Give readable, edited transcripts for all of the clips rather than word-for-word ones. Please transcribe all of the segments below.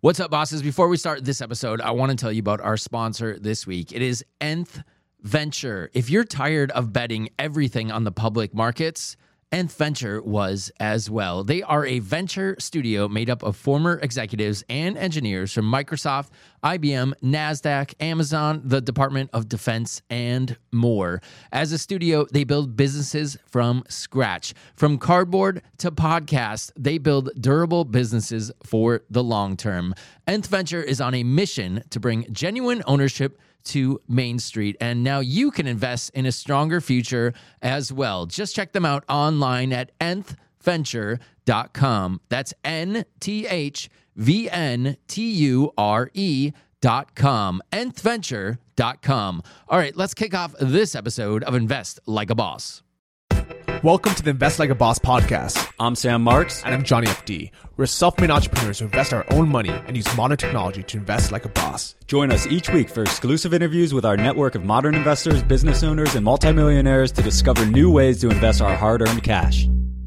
What's up, bosses? Before we start this episode, I want to tell you about our sponsor this week. It is Nth Venture. If you're tired of betting everything on the public markets, Nth Venture was as well. They are a venture studio made up of former executives and engineers from Microsoft, IBM, NASDAQ, Amazon, the Department of Defense, and more. As a studio, they build businesses from scratch. From cardboard to podcast, they build durable businesses for the long term. Nth Venture is on a mission to bring genuine ownership to Main Street, and now you can invest in a stronger future as well. Just check them out online at nthventure.com. That's NTHVNTURE.com. nthventure.com. All right, let's kick off this episode of Invest Like a Boss. Welcome to the Invest Like a Boss podcast. I'm Sam Marks. And I'm Johnny FD. We're self-made entrepreneurs who invest our own money and use modern technology to invest like a boss. Join us each week for exclusive interviews with our network of modern investors, business owners, and multimillionaires to discover new ways to invest our hard-earned cash.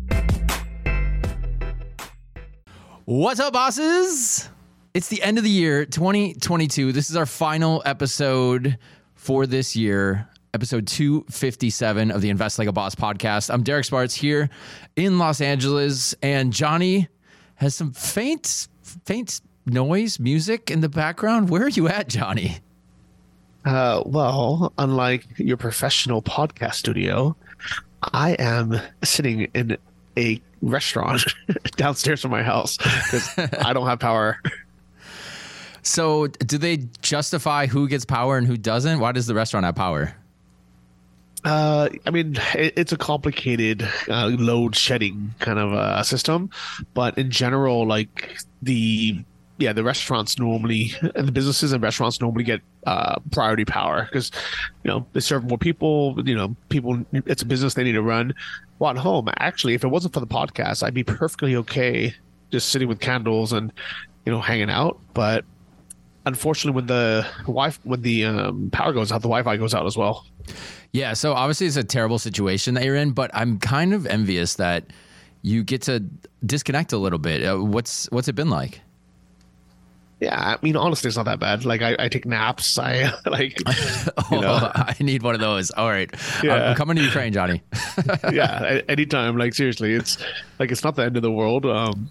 What's up, bosses? It's the end of the year, 2022. This is our final episode for this year. Episode 257 of the Invest Like a Boss podcast. I'm Derek Sparts here in Los Angeles, and Johnny has some faint noise, music in the background. Where are you at, Johnny? Well, unlike your professional podcast studio, I am sitting in a restaurant downstairs from my house because I don't have power. So do they justify who gets power and who doesn't? Why does the restaurant have power? I mean, it's a complicated load shedding kind of system, but in general, like the restaurants normally, and the businesses and restaurants normally get priority power because, they serve more people, it's a business they need to run. Well, at home, actually, if it wasn't for the podcast, I'd be perfectly okay just sitting with candles and, hanging out. But unfortunately, when the power goes out, the Wi-Fi goes out as well. Yeah, so obviously it's a terrible situation that you're in, but I'm kind of envious that you get to disconnect a little bit. What's it been like? Yeah, I mean, honestly, it's not that bad. Like, I take naps. I like, I need one of those. All right. Yeah. I'm coming to Ukraine, Johnny. Yeah, anytime. Like, seriously, it's not the end of the world.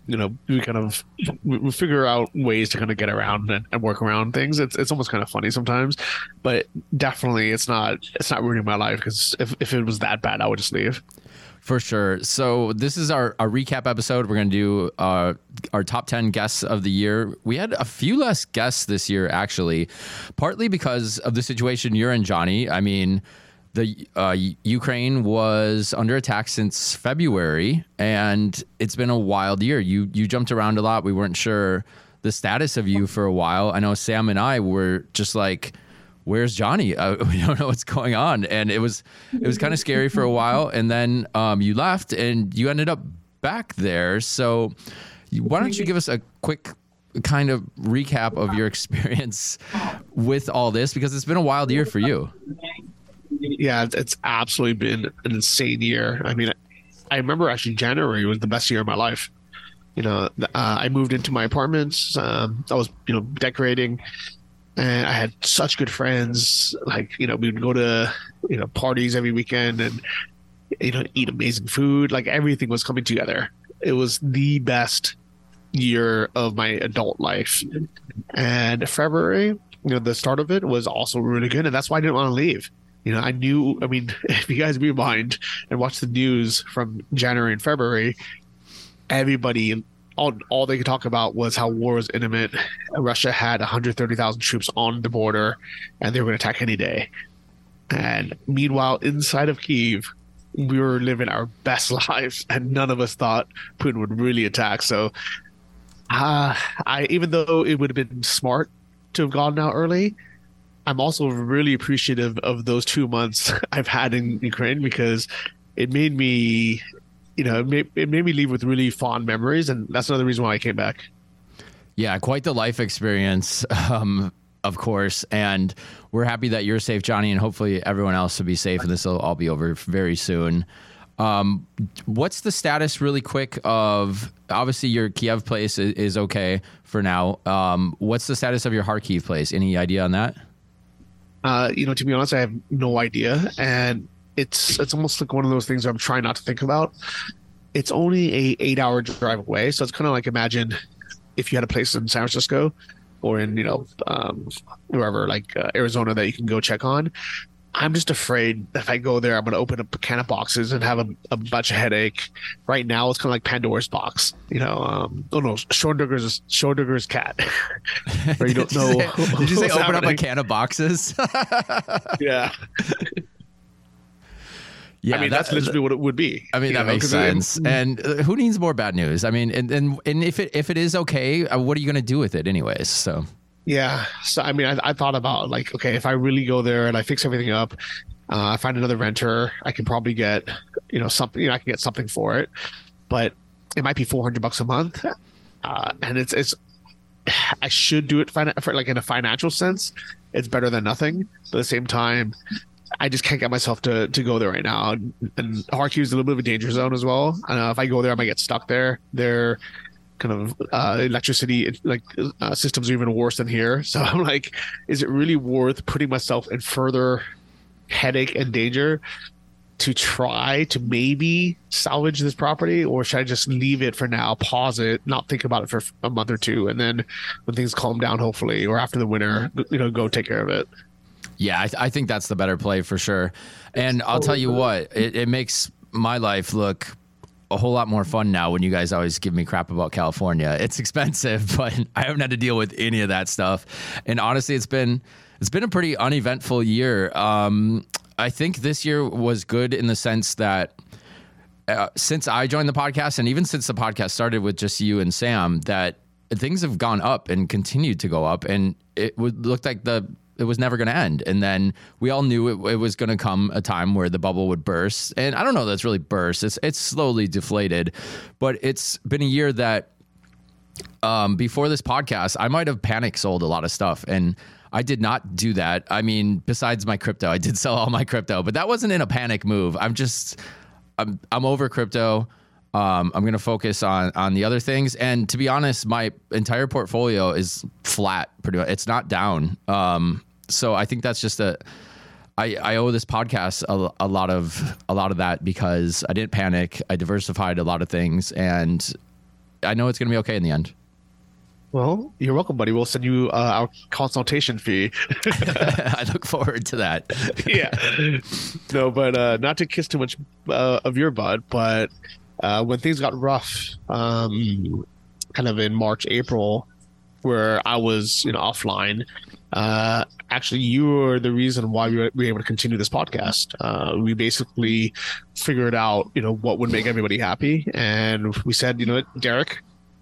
We figure out ways to kind of get around and work around things. It's almost kind of funny sometimes, but definitely it's not ruining my life because if it was that bad, I would just leave. For sure. So this is our recap episode. We're going to do our top 10 guests of the year. We had a few less guests this year, actually, partly because of the situation you're in, Johnny. I mean, the Ukraine was under attack since February, and it's been a wild year. You jumped around a lot. We weren't sure the status of you for a while. I know Sam and I were just like, where's Johnny? We don't know what's going on. And it was kind of scary for a while. And then you left and you ended up back there. So why don't you give us a quick kind of recap of your experience with all this? Because it's been a wild year for you. Yeah, it's absolutely been an insane year. I mean, I remember actually January was the best year of my life. I moved into my apartments. I was, decorating. And I had such good friends. Like, we would go to, parties every weekend and, eat amazing food. Like, everything was coming together. It was the best year of my adult life. And February, the start of it was also really good. And that's why I didn't want to leave. If you guys rewind and watch the news from January and February, everybody, all they could talk about was how war was imminent. Russia had 130,000 troops on the border, and they were going to attack any day. And meanwhile, inside of Kyiv, we were living our best lives, and none of us thought Putin would really attack. So, even though it would have been smart to have gone out early, I'm also really appreciative of those 2 months I've had in Ukraine because it made me. It made me leave with really fond memories, and that's another reason why I came back. Yeah, quite the life experience, of course. And we're happy that you're safe, Johnny, and hopefully everyone else will be safe, and this will all be over very soon. What's the status, really quick, of obviously your Kiev place is okay for now. What's the status of your Kharkiv place? Any idea on that? To be honest, I have no idea, and it's almost like one of those things I'm trying not to think about. It's only a 8-hour drive away, so it's kind of like, imagine if you had a place in San Francisco or in wherever, like Arizona, that you can go check on. I'm just afraid that if I go there, I'm going to open up a can of boxes and have a bunch of headache. Right now, it's kind of like Pandora's box. Schrödinger's cat. Where you don't know. Did you say open up a can of boxes? Yeah. Yeah, I mean, that's literally what it would be. I mean, that makes sense. And who needs more bad news? I mean, and if it is okay, what are you going to do with it anyways? So. Yeah. So, I mean, I thought about, like, okay, if I really go there and I fix everything up, I find another renter, I can probably get, something, I can get something for it, but it might be $400 a month. And it's, I should do it for like in a financial sense. It's better than nothing. But at the same time, I just can't get myself to go there right now. And Kharkiv is a little bit of a danger zone as well. If I go there, I might get stuck there. Their kind of electricity systems are even worse than here. So I'm like, is it really worth putting myself in further headache and danger to try to maybe salvage this property, or should I just leave it for now, pause it, not think about it for a month or two, and then when things calm down, hopefully, or after the winter, go take care of it? Yeah, I think that's the better play for sure. And I'll tell you what, it makes my life look a whole lot more fun now when you guys always give me crap about California. It's expensive, but I haven't had to deal with any of that stuff. And honestly, it's been a pretty uneventful year. I think this year was good in the sense that since I joined the podcast, and even since the podcast started with just you and Sam, that things have gone up and continued to go up, and it would look like it was never going to end. And then we all knew it was going to come a time where the bubble would burst. And I don't know that's really burst. It's slowly deflated, but it's been a year that before this podcast, I might have panic sold a lot of stuff, and I did not do that. I mean, besides my crypto, I did sell all my crypto, but that wasn't in a panic move. I'm over crypto. I'm going to focus on the other things. And to be honest, my entire portfolio is flat. Pretty much. It's not down. So I think that's just I owe this podcast a lot of that, because I didn't panic. I diversified a lot of things, and I know it's going to be okay in the end. Well, you're welcome, buddy. We'll send you our consultation fee. I look forward to that. Yeah. No, but not to kiss too much of your butt, but when things got rough, kind of in March, April, where I was, offline, actually, you were the reason why we were able to continue this podcast. We basically figured out, what would make everybody happy. And we said, Derek,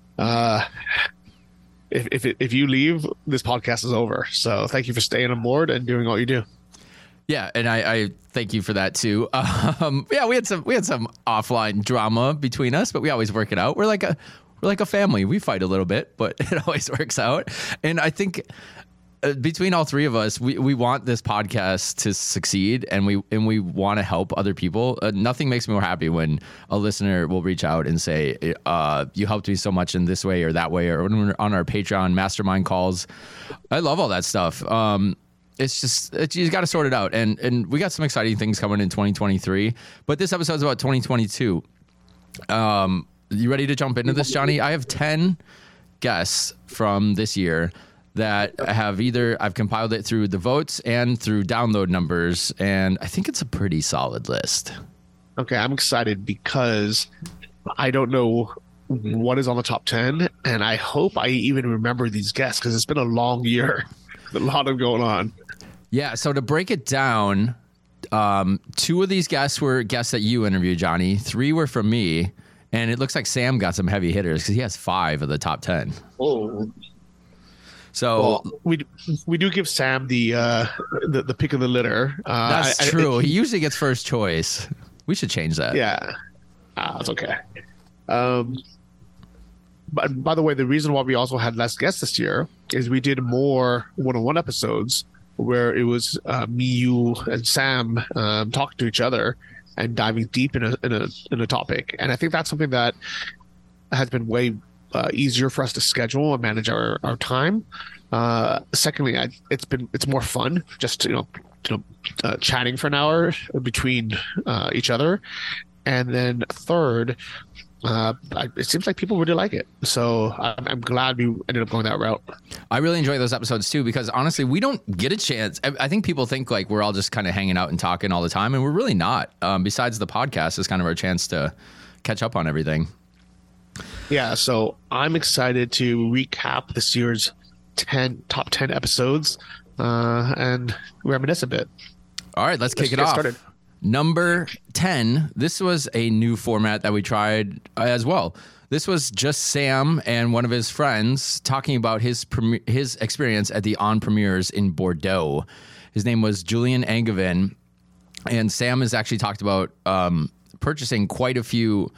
if you leave, this podcast is over. So thank you for staying on board and doing all you do. Yeah, and I thank you for that too. Yeah, we had some offline drama between us, but we always work it out. We're like a family. We fight a little bit, but it always works out. And I think between all three of us, we want this podcast to succeed, and we want to help other people. Nothing makes me more happy when a listener will reach out and say, you helped me so much in this way or that way, or when we're on our Patreon mastermind calls. I love all that stuff. It's just, you got to sort it out. And we got some exciting things coming in 2023, but this episode's about 2022. You ready to jump into this, Johnny? I have 10 guests from this year that I've compiled it through the votes and through download numbers, and I think it's a pretty solid list. Okay, I'm excited because I don't know what is on the top 10, and I hope I even remember these guests, because it's been a long year. A lot of going on. Yeah, so to break it down, 2 of these guests were guests that you interviewed, Johnny. 3 were from me, and it looks like Sam got some heavy hitters because he has 5 of the top 10. Oh. So we do give Sam the pick of the litter. That's true. He usually gets first choice. We should change that. Yeah, that's okay. But by the way, the reason why we also had less guests this year is we did more one-on-one episodes where it was me, you, and Sam talking to each other, and diving deep in a topic. And I think that's something that has been way easier for us to schedule and manage our time. Secondly, it's more fun just chatting for an hour between each other. And then third, it seems like people really like it. So I'm glad we ended up going that route. I really enjoy those episodes too, because honestly, we don't get a chance. I think people think like we're all just kind of hanging out and talking all the time, and we're really not. Besides the podcast is kind of our chance to catch up on everything. Yeah, so I'm excited to recap this year's top 10 episodes and reminisce a bit. All right, let's kick it off. Started. Number 10, this was a new format that we tried as well. This was just Sam and one of his friends talking about his experience at the On Premiers in Bordeaux. His name was Julian Angevin, and Sam has actually talked about purchasing quite a few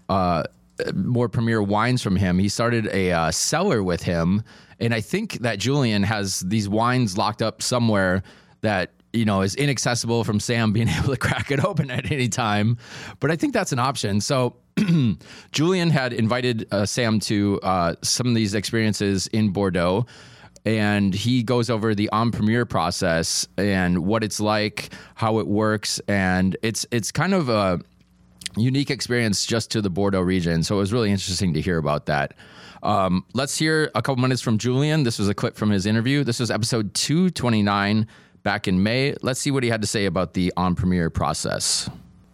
more premier wines from him. He started a cellar with him, and I think that Julian has these wines locked up somewhere that is inaccessible from Sam being able to crack it open at any time. But I think that's an option. So Julian had invited Sam to some of these experiences in Bordeaux, and he goes over the On Premier process and what it's like, how it works, and it's kind of a unique experience just to the Bordeaux region. So it was really interesting to hear about that. Let's hear a couple minutes from Julian. This was a clip from his interview. This was episode 229 back in May. Let's see what he had to say about the On Premier process.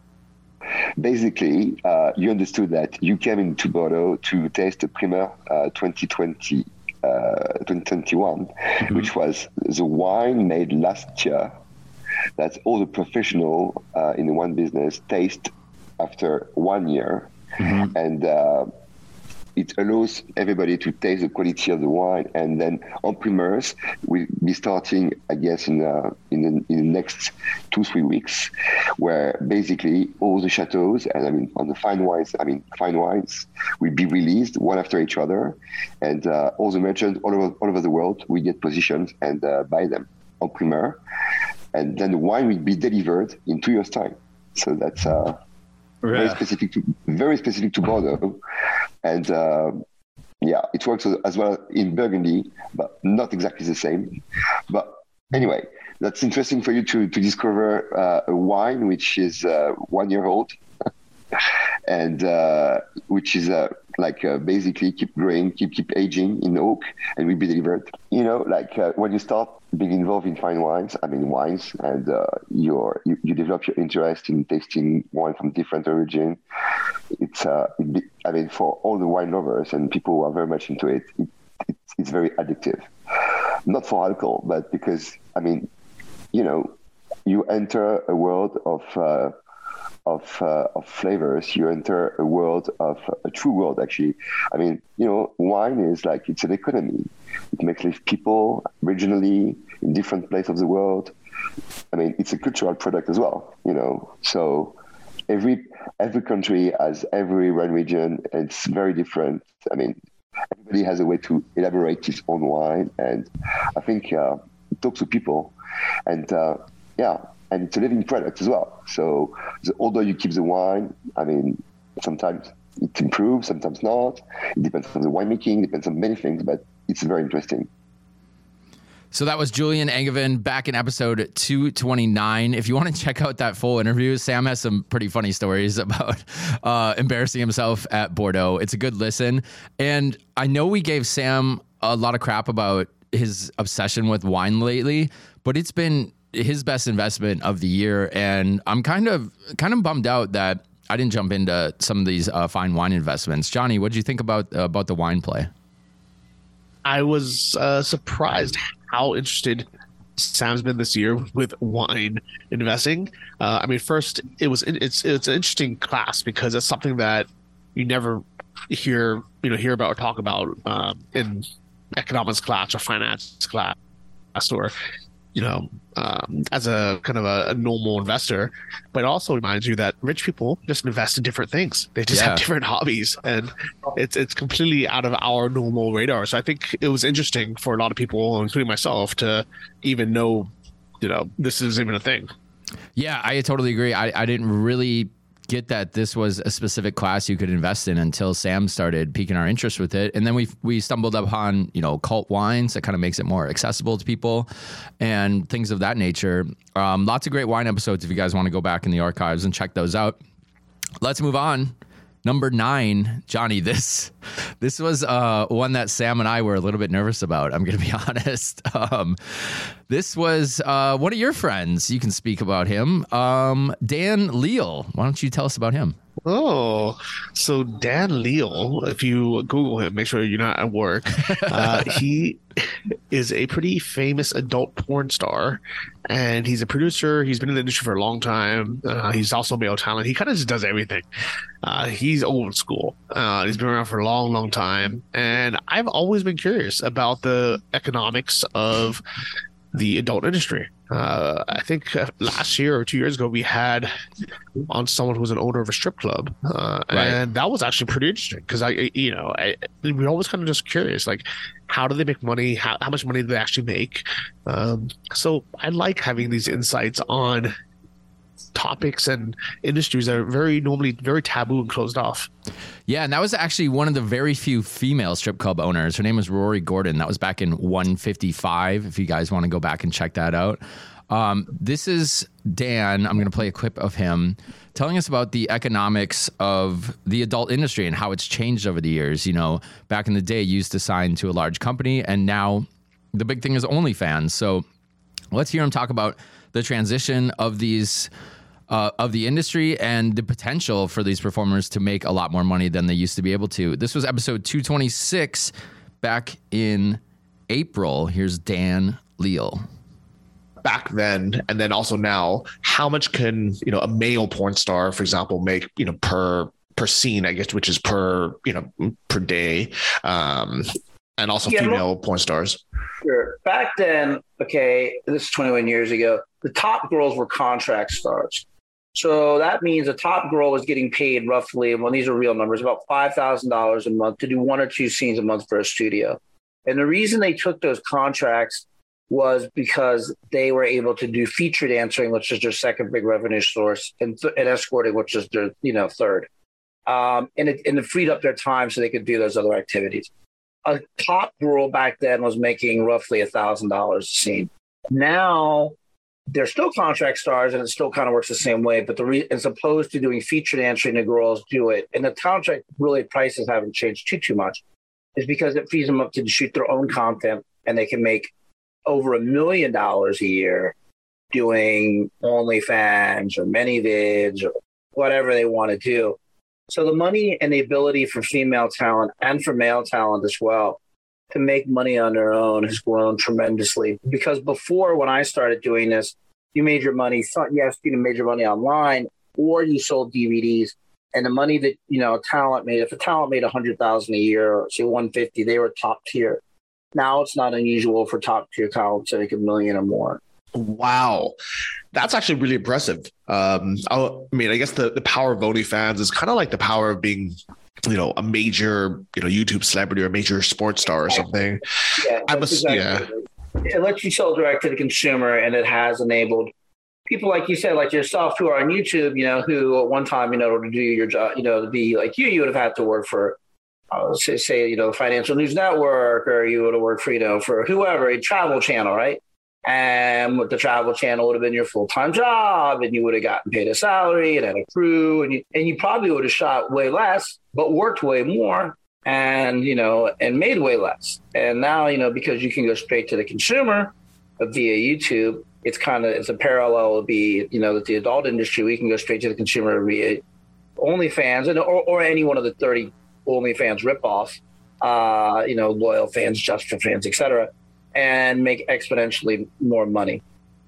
Basically, you understood that you came into Bordeaux to taste the Primeur 2020, 2021, which was the wine made last year that all the professional in the wine business taste after 1 year. And it allows everybody to taste the quality of the wine. And then On Primeurs will be starting, I guess, in the next 2-3 weeks, where basically all the chateaus, and I mean on the fine wines will be released one after each other, and all the merchants all over the world will get positions and buy them on Primeur, and then the wine will be delivered in 2 years' time. So that's very specific to Bordeaux. And it works as well in Burgundy, but not exactly the same. But anyway, that's interesting for you to discover a wine which is 1 year old and which is basically keep growing, keep aging in oak, and will be delivered. When you start being involved in fine wines, and you develop your interest in tasting wine from different origin. For all the wine lovers and people who are very much into it, it's very addictive. Not for alcohol, but because you enter a world of flavors. You enter a true world, actually. Wine is it's an economy. It makes live people regionally in different places of the world. It's a cultural product as well, So every country has every wine region, and it's very different. Everybody has a way to elaborate his own wine, and I think it talks to people, and and it's a living product as well. So the older you keep the wine, sometimes it improves, sometimes not. It depends on the winemaking, depends on many things, but it's very interesting. So that was Julian Angevin back in episode 229. If you want to check out that full interview, Sam has some pretty funny stories about embarrassing himself at Bordeaux. It's a good listen. And I know we gave Sam a lot of crap about his obsession with wine lately, but it's been his best investment of the year. And I'm kind of bummed out that I didn't jump into some of these fine wine investments. Johnny, what did you think about the wine play? I was surprised how interested Sam's been this year with wine investing. First, it's an interesting class because it's something that you never hear about or talk about in economics class or finance class, or as a kind of a normal investor. But it also reminds you that rich people just invest in different things. They just have different hobbies, and it's completely out of our normal radar. So I think it was interesting for a lot of people, including myself, to even know, this is even a thing. Yeah, I totally agree. I didn't really get that this was a specific class you could invest in until Sam started piquing our interest with it. And then we stumbled upon, cult wines that kind of makes it more accessible to people and things of that nature. Lots of great wine episodes if you guys want to go back in the archives and check those out. Let's move on. Number 9, Johnny, this was one that Sam and I were a little bit nervous about. I'm going to be honest. This was one of your friends. You can speak about him. Dan Leal. Why don't you tell us about him? Oh, so Dan Leal, if you Google him, make sure you're not at work. He is a pretty famous adult porn star, and he's a producer. He's been in the industry for a long time. He's also male talent. He kind of just does everything. He's old school. He's been around for a long, long time. And I've always been curious about the economics of the adult industry. I think last year or 2 years ago, we had on someone who was an owner of a strip club. Right. And that was actually pretty interesting because we're always kind of just curious, like, how do they make money? How much money do they actually make? So I like having these insights on topics and industries that are normally very taboo and closed off. Yeah, and that was actually one of the very few female strip club owners. Her name was Rory Gordon. That was back in 155, if you guys want to go back and check that out. This is Dan. I'm going to play a clip of him telling us about the economics of the adult industry and how it's changed over the years. Back in the day, you used to sign to a large company, and now the big thing is OnlyFans. So let's hear him talk about the transition of these of the industry and the potential for these performers to make a lot more money than they used to be able to. This was episode 226 back in April. Here's Dan Leal. Back then, and then also now, how much can a male porn star, for example, make per scene, I guess, which is per day, and also female porn stars? Sure. Back then, okay, this is 21 years ago, the top girls were contract stars. So that means a top girl was getting paid roughly, well, these are real numbers, about $5,000 a month to do 1 or 2 scenes a month for a studio. And the reason they took those contracts was because they were able to do featured dancing, which is their second big revenue source, and escorting, which is their third. And it freed up their time so they could do those other activities. A top girl back then was making roughly $1,000 a scene. Now they're still contract stars, and it still kind of works the same way. But as opposed to doing featured dancing, the girls do it, and the contract really prices haven't changed too much, is because it frees them up to shoot their own content, and they can make over $1 million a year doing OnlyFans or ManyVids or whatever they want to do. So the money and the ability for female talent and for male talent as well to make money on their own has grown tremendously. Because before, when I started doing this, you made your money, yes, you made your money online, or you sold DVDs. And the money that, talent made, if a talent made $100,000 a year, or say 150, they were top tier. Now it's not unusual for top tier talent to make $1 million or more. Wow. That's actually really impressive. I guess the power of OnlyFans is kind of like the power of being, a major, YouTube celebrity or a major sports star or something. Yeah, it lets you sell direct to the consumer, and it has enabled people like you said, like yourself, who are on YouTube, who at one time, to do your job, to be like you would have had to work for, say, the Financial News Network, or you would have worked for whoever, a travel channel, right? And with the travel channel would have been your full-time job, and you would have gotten paid a salary and had a crew, and you probably would have shot way less, but worked way more, and and made way less. And now, because you can go straight to the consumer via YouTube, it's a parallel to be, with the adult industry, we can go straight to the consumer via OnlyFans or any one of the 30 OnlyFans ripoffs, Loyal Fans, Just for Fans, etc., and make exponentially more money.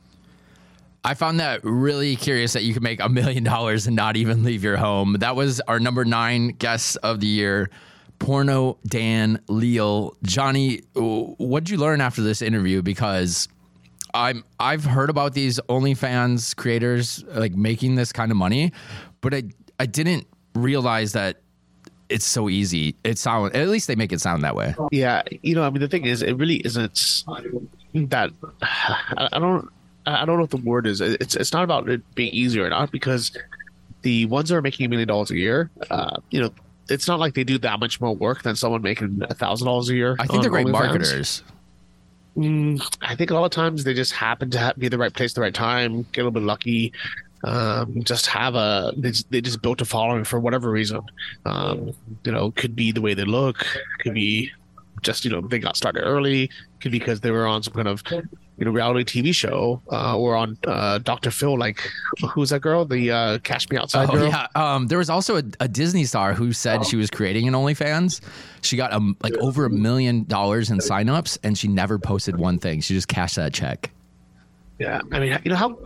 I found that really curious that you could make $1 million and not even leave your home. That was our number 9 guest of the year, Porno Dan Leal. Johnny, what'd you learn after this interview? Because I've heard about these OnlyFans creators like making this kind of money, but I didn't realize that it's so easy. At least they make it sound that way. Yeah, the thing is, it really isn't that. I don't I don't know what the word is. It's not about it being easy or not, because the ones that are making $1 million a year, it's not like they do that much more work than someone making $1,000 a year. I think they're great OnlyFans. marketers. I think a lot of times they just happen to be the right place at the right time, get a little bit lucky, just they just built a following for whatever reason. Could be the way they look, could be just they got started early, could be because they were on some kind of reality TV show, or on Dr. Phil, like who's that girl, the Cash Me Outside girl. Yeah. There was also a Disney star who said she was creating an OnlyFans. She got over $1 million in signups, and she never posted one thing. She just cashed that check. Yeah, I mean,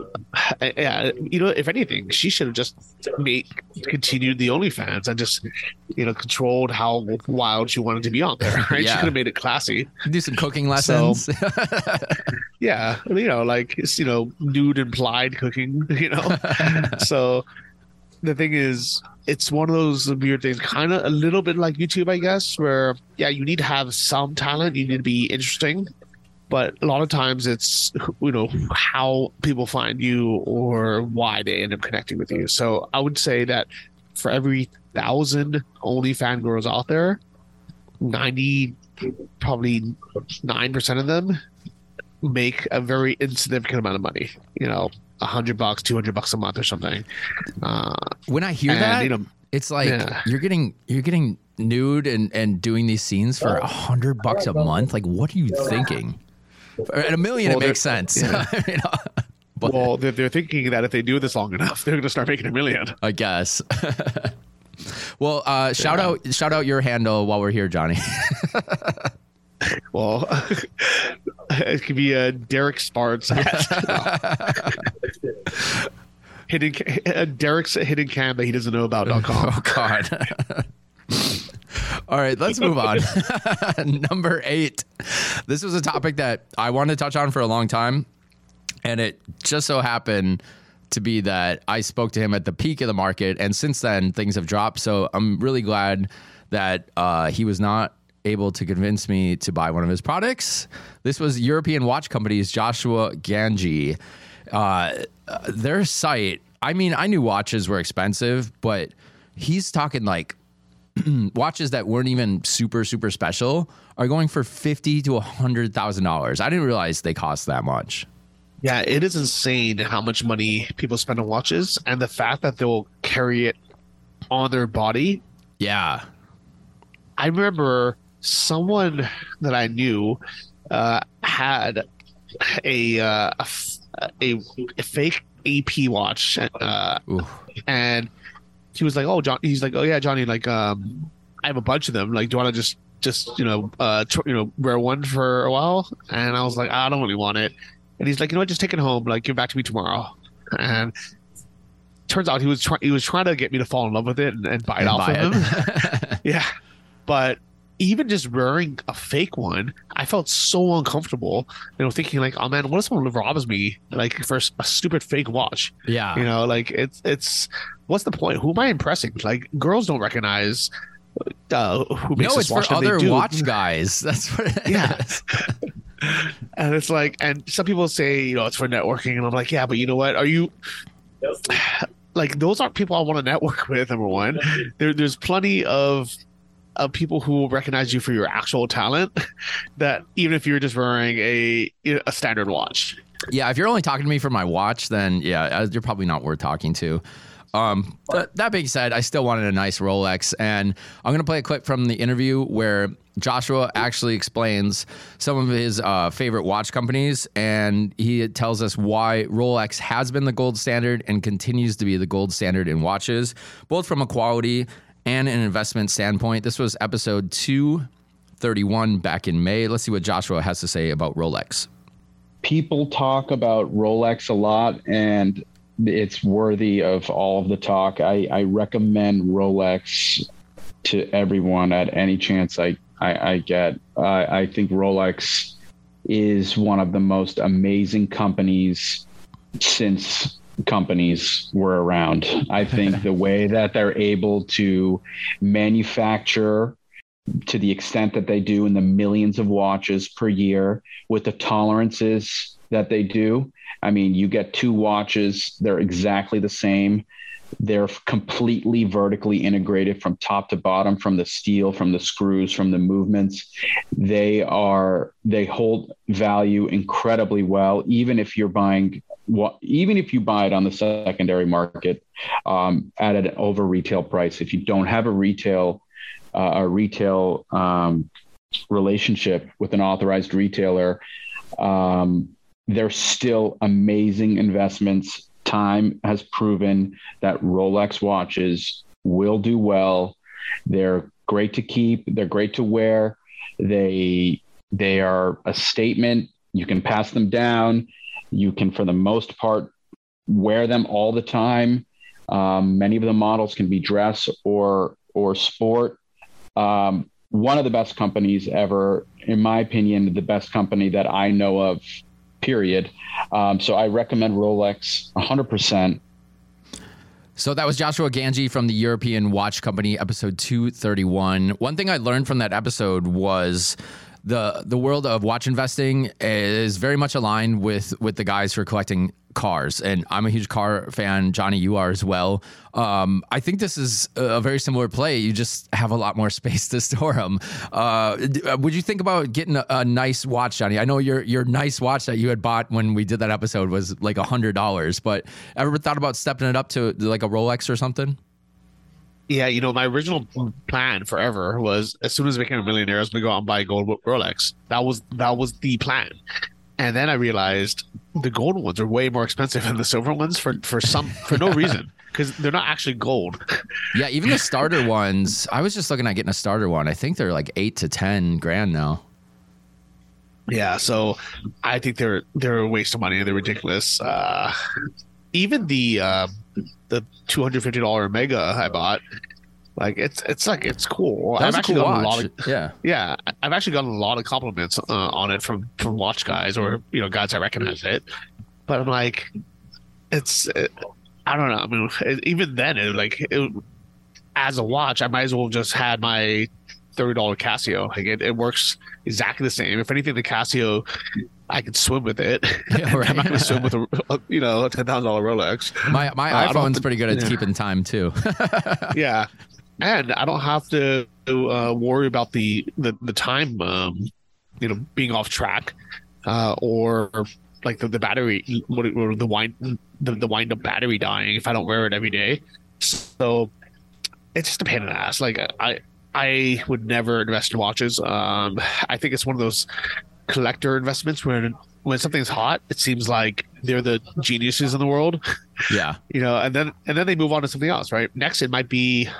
if anything, she should have just continued the OnlyFans and just, controlled how wild she wanted to be on there. Right? Yeah. She could have made it classy. Do some cooking lessons. So, yeah, nude implied cooking. So the thing is, it's one of those weird things, kind of a little bit like YouTube, I guess, where you need to have some talent, you need to be interesting. But a lot of times it's, how people find you or why they end up connecting with you. So I would say that for every 1,000 OnlyFans girls out there, probably 9% of them make a very insignificant amount of money. $100, $200 a month or something. When I hear that, it's like you're getting nude and doing these scenes for $100 a month. Like, what are you thinking? At $1 million, it makes sense. Yeah. They're thinking that if they do this long enough, they're going to start making $1 million. I guess. Well, shout out your handle while we're here, Johnny. Well, it could be Derek Sparts. Derek's hidden cam that he doesn't know about.com. Oh God. All right, let's move on. Number 8. This was a topic that I wanted to touch on for a long time, and it just so happened to be that I spoke to him at the peak of the market, and since then things have dropped. So I'm really glad that he was not able to convince me to buy one of his products. This was European watch company's Joshua Ganji. Their site, I mean, I knew watches were expensive, but he's talking like watches that weren't even super special are going for $50,000 to $100,000. I didn't realize they cost that much. Yeah, it is insane how much money people spend on watches, and the fact that they'll carry it on their body. Yeah, I remember someone that I knew had a fake AP watch, and he was like, "Oh, John." He's like, "Oh yeah, Johnny. Like, I have a bunch of them. Like, do you want to just wear one for a while?" And I was like, "I don't really want it." And he's like, "You know what? Just take it home. Like, give it back to me tomorrow." And turns out he was trying to get me to fall in love with it and buy it off of him. Yeah, but even just wearing a fake one, I felt so uncomfortable. Thinking like, "Oh man, what if someone robs me like for a stupid fake watch?" Yeah, like it's what's the point? Who am I impressing? Like, girls don't recognize who makes this watch. No, it's for other watch guys. That's what it is. And it's like, and some people say, it's for networking, and I'm like, yeah, but you know what? Are you like, those aren't people I want to network with? Number one, there's plenty of people who will recognize you for your actual talent, that even if you're just wearing a standard watch. Yeah, if you're only talking to me for my watch, then yeah, you're probably not worth talking to. That being said, I still wanted a nice Rolex, and I'm going to play a clip from the interview where Joshua actually explains some of his favorite watch companies, and he tells us why Rolex has been the gold standard and continues to be the gold standard in watches, both from a quality and an investment standpoint. This was episode 231 back in May. Let's see what Joshua has to say about Rolex. People talk about Rolex a lot, and it's worthy of all of the talk. I recommend Rolex to everyone at any chance I get. I think Rolex is one of the most amazing companies since companies were around. I think the way that they're able to manufacture to the extent that they do in the millions of watches per year with the tolerances that they do. I mean, you get 2 watches, they're exactly the same. They're completely vertically integrated from top to bottom, from the steel, from the screws, from the movements. They hold value incredibly well, even if you buy it on the secondary market at an over retail price. If you don't have a retail relationship with an authorized retailer, they're still amazing investments. Time has proven that Rolex watches will do well. They're great to keep. They're great to wear. They are a statement. You can pass them down. You can, for the most part, wear them all the time. Many of the models can be dress or sport. One of the best companies ever, in my opinion, the best company that I know of, period. So I recommend Rolex 100%. So that was Joshua Ganji from the European Watch Company, episode 231. One thing I learned from that episode was the world of watch investing is very much aligned with the guys who are collecting cars, and I'm a huge car fan. Johnny, you are as well. I think this is a very similar play. You just have a lot more space to store them. Would you think about getting a nice watch, Johnny? I know your nice watch that you had bought when we did that episode was like $100, but ever thought about stepping it up to like a Rolex or something? Yeah, my original plan forever was, as soon as I became a millionaire, I was going to go out and buy a gold Rolex. That was the plan. And then I realized the gold ones are way more expensive than the silver ones for no reason, because they're not actually gold. Yeah, even the starter ones. I was just looking at getting a starter one. I think they're like $8,000 to $10,000 now. Yeah, so I think they're a waste of money. They're ridiculous. Even the $250 Omega I bought, like it's cool. That was I've a actually cool gotten watch. yeah. I've actually gotten a lot of compliments on it from watch guys or guys that recognize it. But I'm like, I don't know. I mean, even then, as a watch, I might as well just had my $30 Casio. Like it works exactly the same. If anything, the Casio, I could swim with it. Yeah, right. I'm not going to swim with a $10,000 Rolex. My iPhone's pretty good at keeping time too. Yeah, and I don't have to worry about the time, being off track, or like the battery, or the wind up battery dying if I don't wear it every day. So it's just a pain in the ass. Like I would never invest in watches. I think it's one of those collector investments when something's hot, it seems like they're the geniuses in the world. Yeah. And then they move on to something else, right? Next, it might be,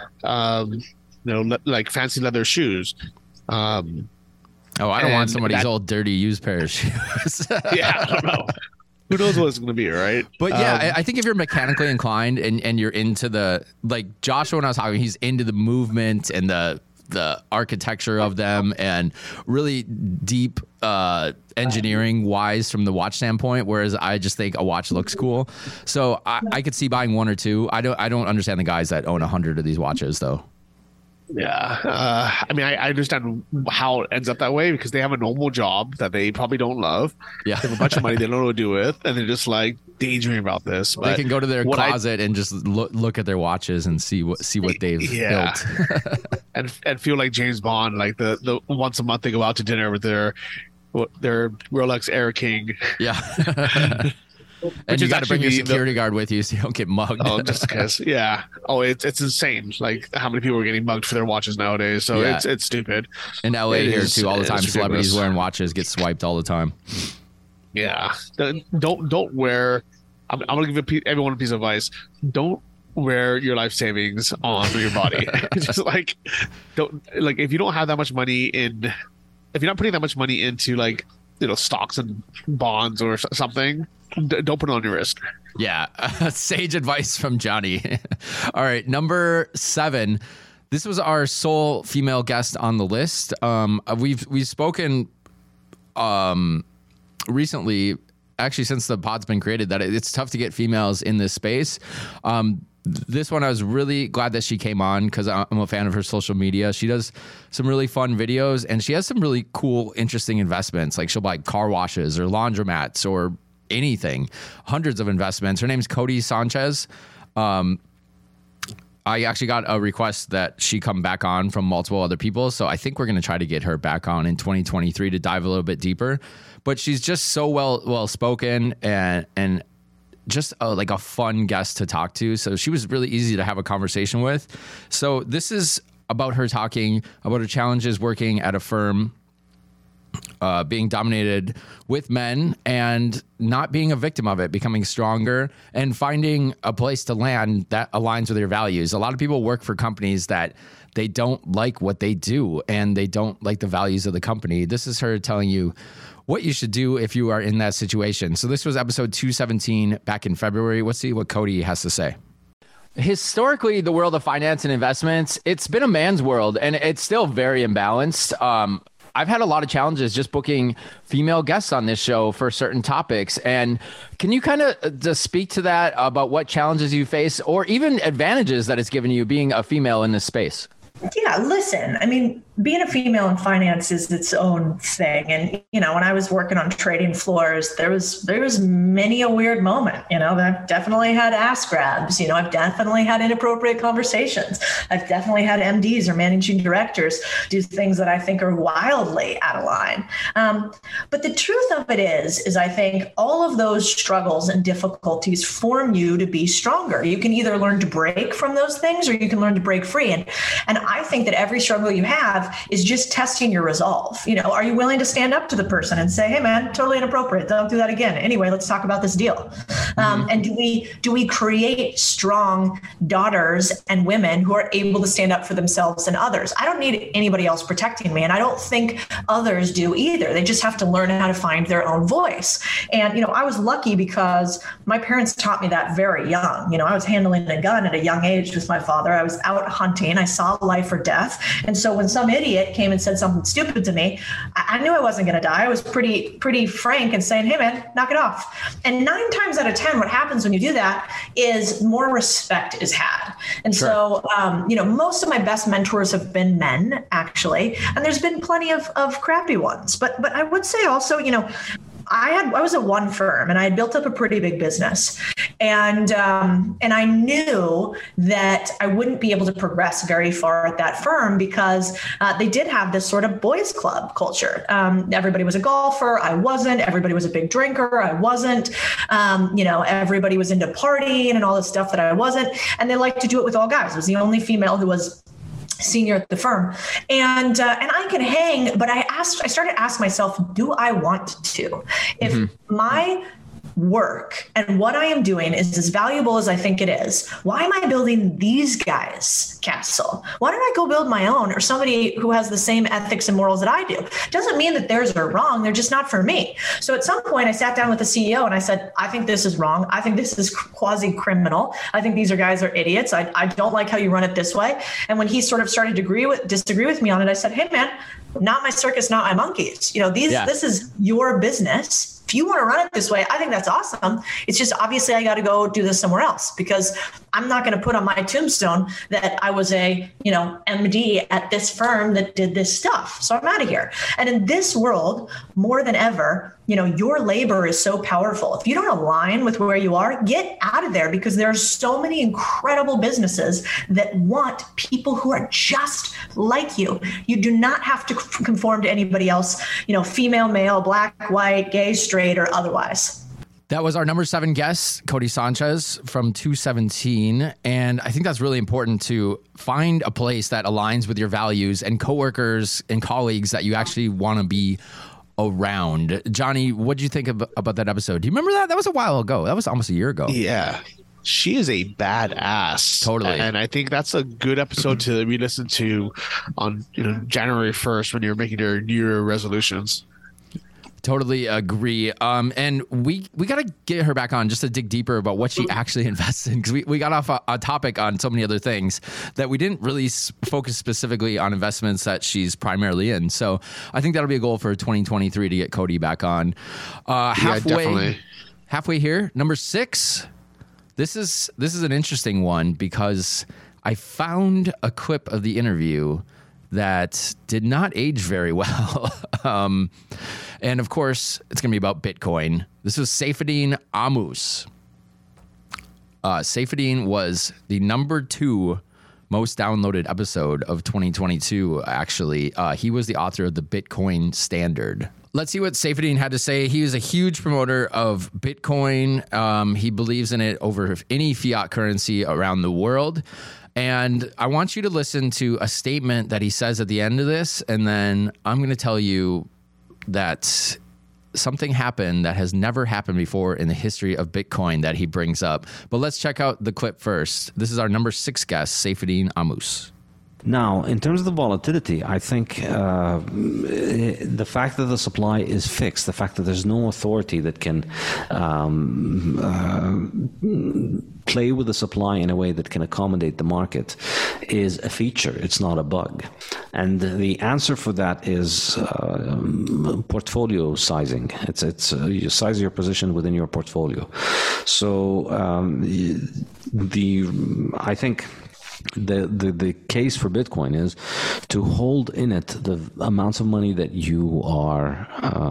like fancy leather shoes. I don't want somebody's old dirty used pair of shoes. Yeah, I don't know. Who knows what it's going to be, right? But yeah, I think if you're mechanically inclined and you're into like Joshua, when I was talking, he's into the movement and the architecture of them and really deep engineering wise from the watch standpoint, whereas I just think a watch looks cool. So I could see buying one or two. I don't understand the guys that own 100 of these watches though. Yeah. I mean, I understand how it ends up that way because they have a normal job that they probably don't love. Yeah. They have a bunch of money they don't know what to do with, and they're just like daydreaming about this. But they can go to their closet and just look at their watches and see what they've built. and feel like James Bond, like the once a month they go out to dinner with their Rolex Air King. Yeah. And you got to bring your security guard with you so you don't get mugged. Oh, just because. Yeah. Oh, it's insane. Like how many people are getting mugged for their watches nowadays. So it's stupid. In LA here too, all the time. Celebrities wearing watches get swiped all the time. Yeah. Don't wear. I'm going to give everyone a piece of advice. Don't wear your life savings on your body. Just like, if you don't have that much money if you're not putting that much money into stocks and bonds or something, don't put it on your wrist. Yeah. Sage advice from Johnny. All right. Number 7. This was our sole female guest on the list. We've spoken recently, actually since the pod's been created, that it's tough to get females in this space. this one, I was really glad that she came on because I'm a fan of her social media. She does some really fun videos, and she has some really cool, interesting investments. Like she'll buy car washes or laundromats or anything, hundreds of investments. Her name's Cody Sanchez. I actually got a request that she come back on from multiple other people. So I think we're going to try to get her back on in 2023 to dive a little bit deeper. But she's just so well spoken and just like a fun guest to talk to. So she was really easy to have a conversation with. So this is about her talking about her challenges working at a firm, being dominated with men and not being a victim of it, becoming stronger and finding a place to land that aligns with your values. A lot of people work for companies that they don't like what they do and they don't like the values of the company. This is her telling you what you should do if you are in that situation. So this was episode 217 back in February. Let's see what Cody has to say. Historically, the world of finance and investments, it's been a man's world, and it's still very imbalanced. I've had a lot of challenges just booking female guests on this show for certain topics. And can you kind of just speak to that about what challenges you face or even advantages that it's given you being a female in this space? Yeah, listen, I mean, being a female in finance is its own thing. And, you know, when I was working on trading floors, there was many a weird moment. You know, I've definitely had ass grabs. You know, I've definitely had inappropriate conversations. I've definitely had MDs or managing directors do things that I think are wildly out of line. But the truth of it is I think all of those struggles and difficulties form you to be stronger. You can either learn to break from those things or you can learn to break free. And I think that every struggle you have is just testing your resolve. You know, are you willing to stand up to the person and say, hey man, totally inappropriate. Don't do that again. Anyway, let's talk about this deal. And do we create strong daughters and women who are able to stand up for themselves and others? I don't need anybody else protecting me. And I don't think others do either. They just have to learn how to find their own voice. And, you know, I was lucky because my parents taught me that very young. You know, I was handling a gun at a young age with my father. I was out hunting. I saw life or death. And so when some idiot came and said something stupid to me, I knew I wasn't going to die. I was pretty frank and saying, hey man, knock it off. And 9 times out of 10, what happens when you do that is more respect is had. And so, you know, most of my best mentors have been men, actually, and there's been plenty of crappy ones. But I would say also, you know, I was at one firm and I had built up a pretty big business, and I knew that I wouldn't be able to progress very far at that firm because they did have this sort of boys club culture. Everybody was a golfer. I wasn't. Everybody was a big drinker. I wasn't. You know, everybody was into partying and all this stuff that I wasn't. And they liked to do it with all guys. I was the only female who was senior at the firm. And I can hang, but I started asking myself, do I want to? If my work and what I am doing is as valuable as I think it is, why am I building these guys' castle? Why don't I go build my own or somebody who has the same ethics and morals that I do? Doesn't mean that theirs are wrong. They're just not for me. So at some point I sat down with the CEO and I said, I think this is wrong. I think this is quasi criminal. I think these guys are idiots. I don't like how you run it this way. And when he sort of started to disagree with me on it, I said, hey man, not my circus, not my monkeys. You know, this is your business. If you want to run it this way, I think that's awesome. It's just obviously I got to go do this somewhere else because I'm not going to put on my tombstone that I was a, you know, MD at this firm that did this stuff. So I'm out of here. And in this world, more than ever, you know, your labor is so powerful. If you don't align with where you are, get out of there because there are so many incredible businesses that want people who are just like you. You do not have to conform to anybody else, you know, female, male, black, white, gay, straight, or otherwise. That was our number 7 guest, Cody Sanchez from 217. And I think that's really important to find a place that aligns with your values and coworkers and colleagues that you actually want to be around. Johnny, what did you think about that episode? Do you remember that? That was a while ago. That was almost a year ago. Yeah. She is a badass. Totally. And I think that's a good episode to re-listen to on, you know, January 1st when you're making your New Year resolutions. Totally agree. And we got to get her back on just to dig deeper about what she actually invests in, because we got off a topic on so many other things that we didn't really focus specifically on investments that she's primarily in. So I think that'll be a goal for 2023 to get Cody back on. Definitely. Halfway here, number 6, This is an interesting one because I found a clip of the interview that did not age very well. And of course, it's going to be about Bitcoin. This was Saifedean Ammous. Saifedean was the number 2 most downloaded episode of 2022, actually. He was the author of the Bitcoin Standard. Let's see what Saifedean had to say. He is a huge promoter of Bitcoin. He believes in it over any fiat currency around the world. And I want you to listen to a statement that he says at the end of this, and then I'm going to tell you that something happened that has never happened before in the history of Bitcoin that he brings up. But let's check out the clip first. This is our number 6 guest, Saifedean Ammous. Now, in terms of the volatility, I think the fact that the supply is fixed, the fact that there's no authority that can play with the supply in a way that can accommodate the market is a feature. It's not a bug. And the answer for that is portfolio sizing. It's you size your position within your portfolio. So I think the case for Bitcoin is to hold in it the amounts of money that you are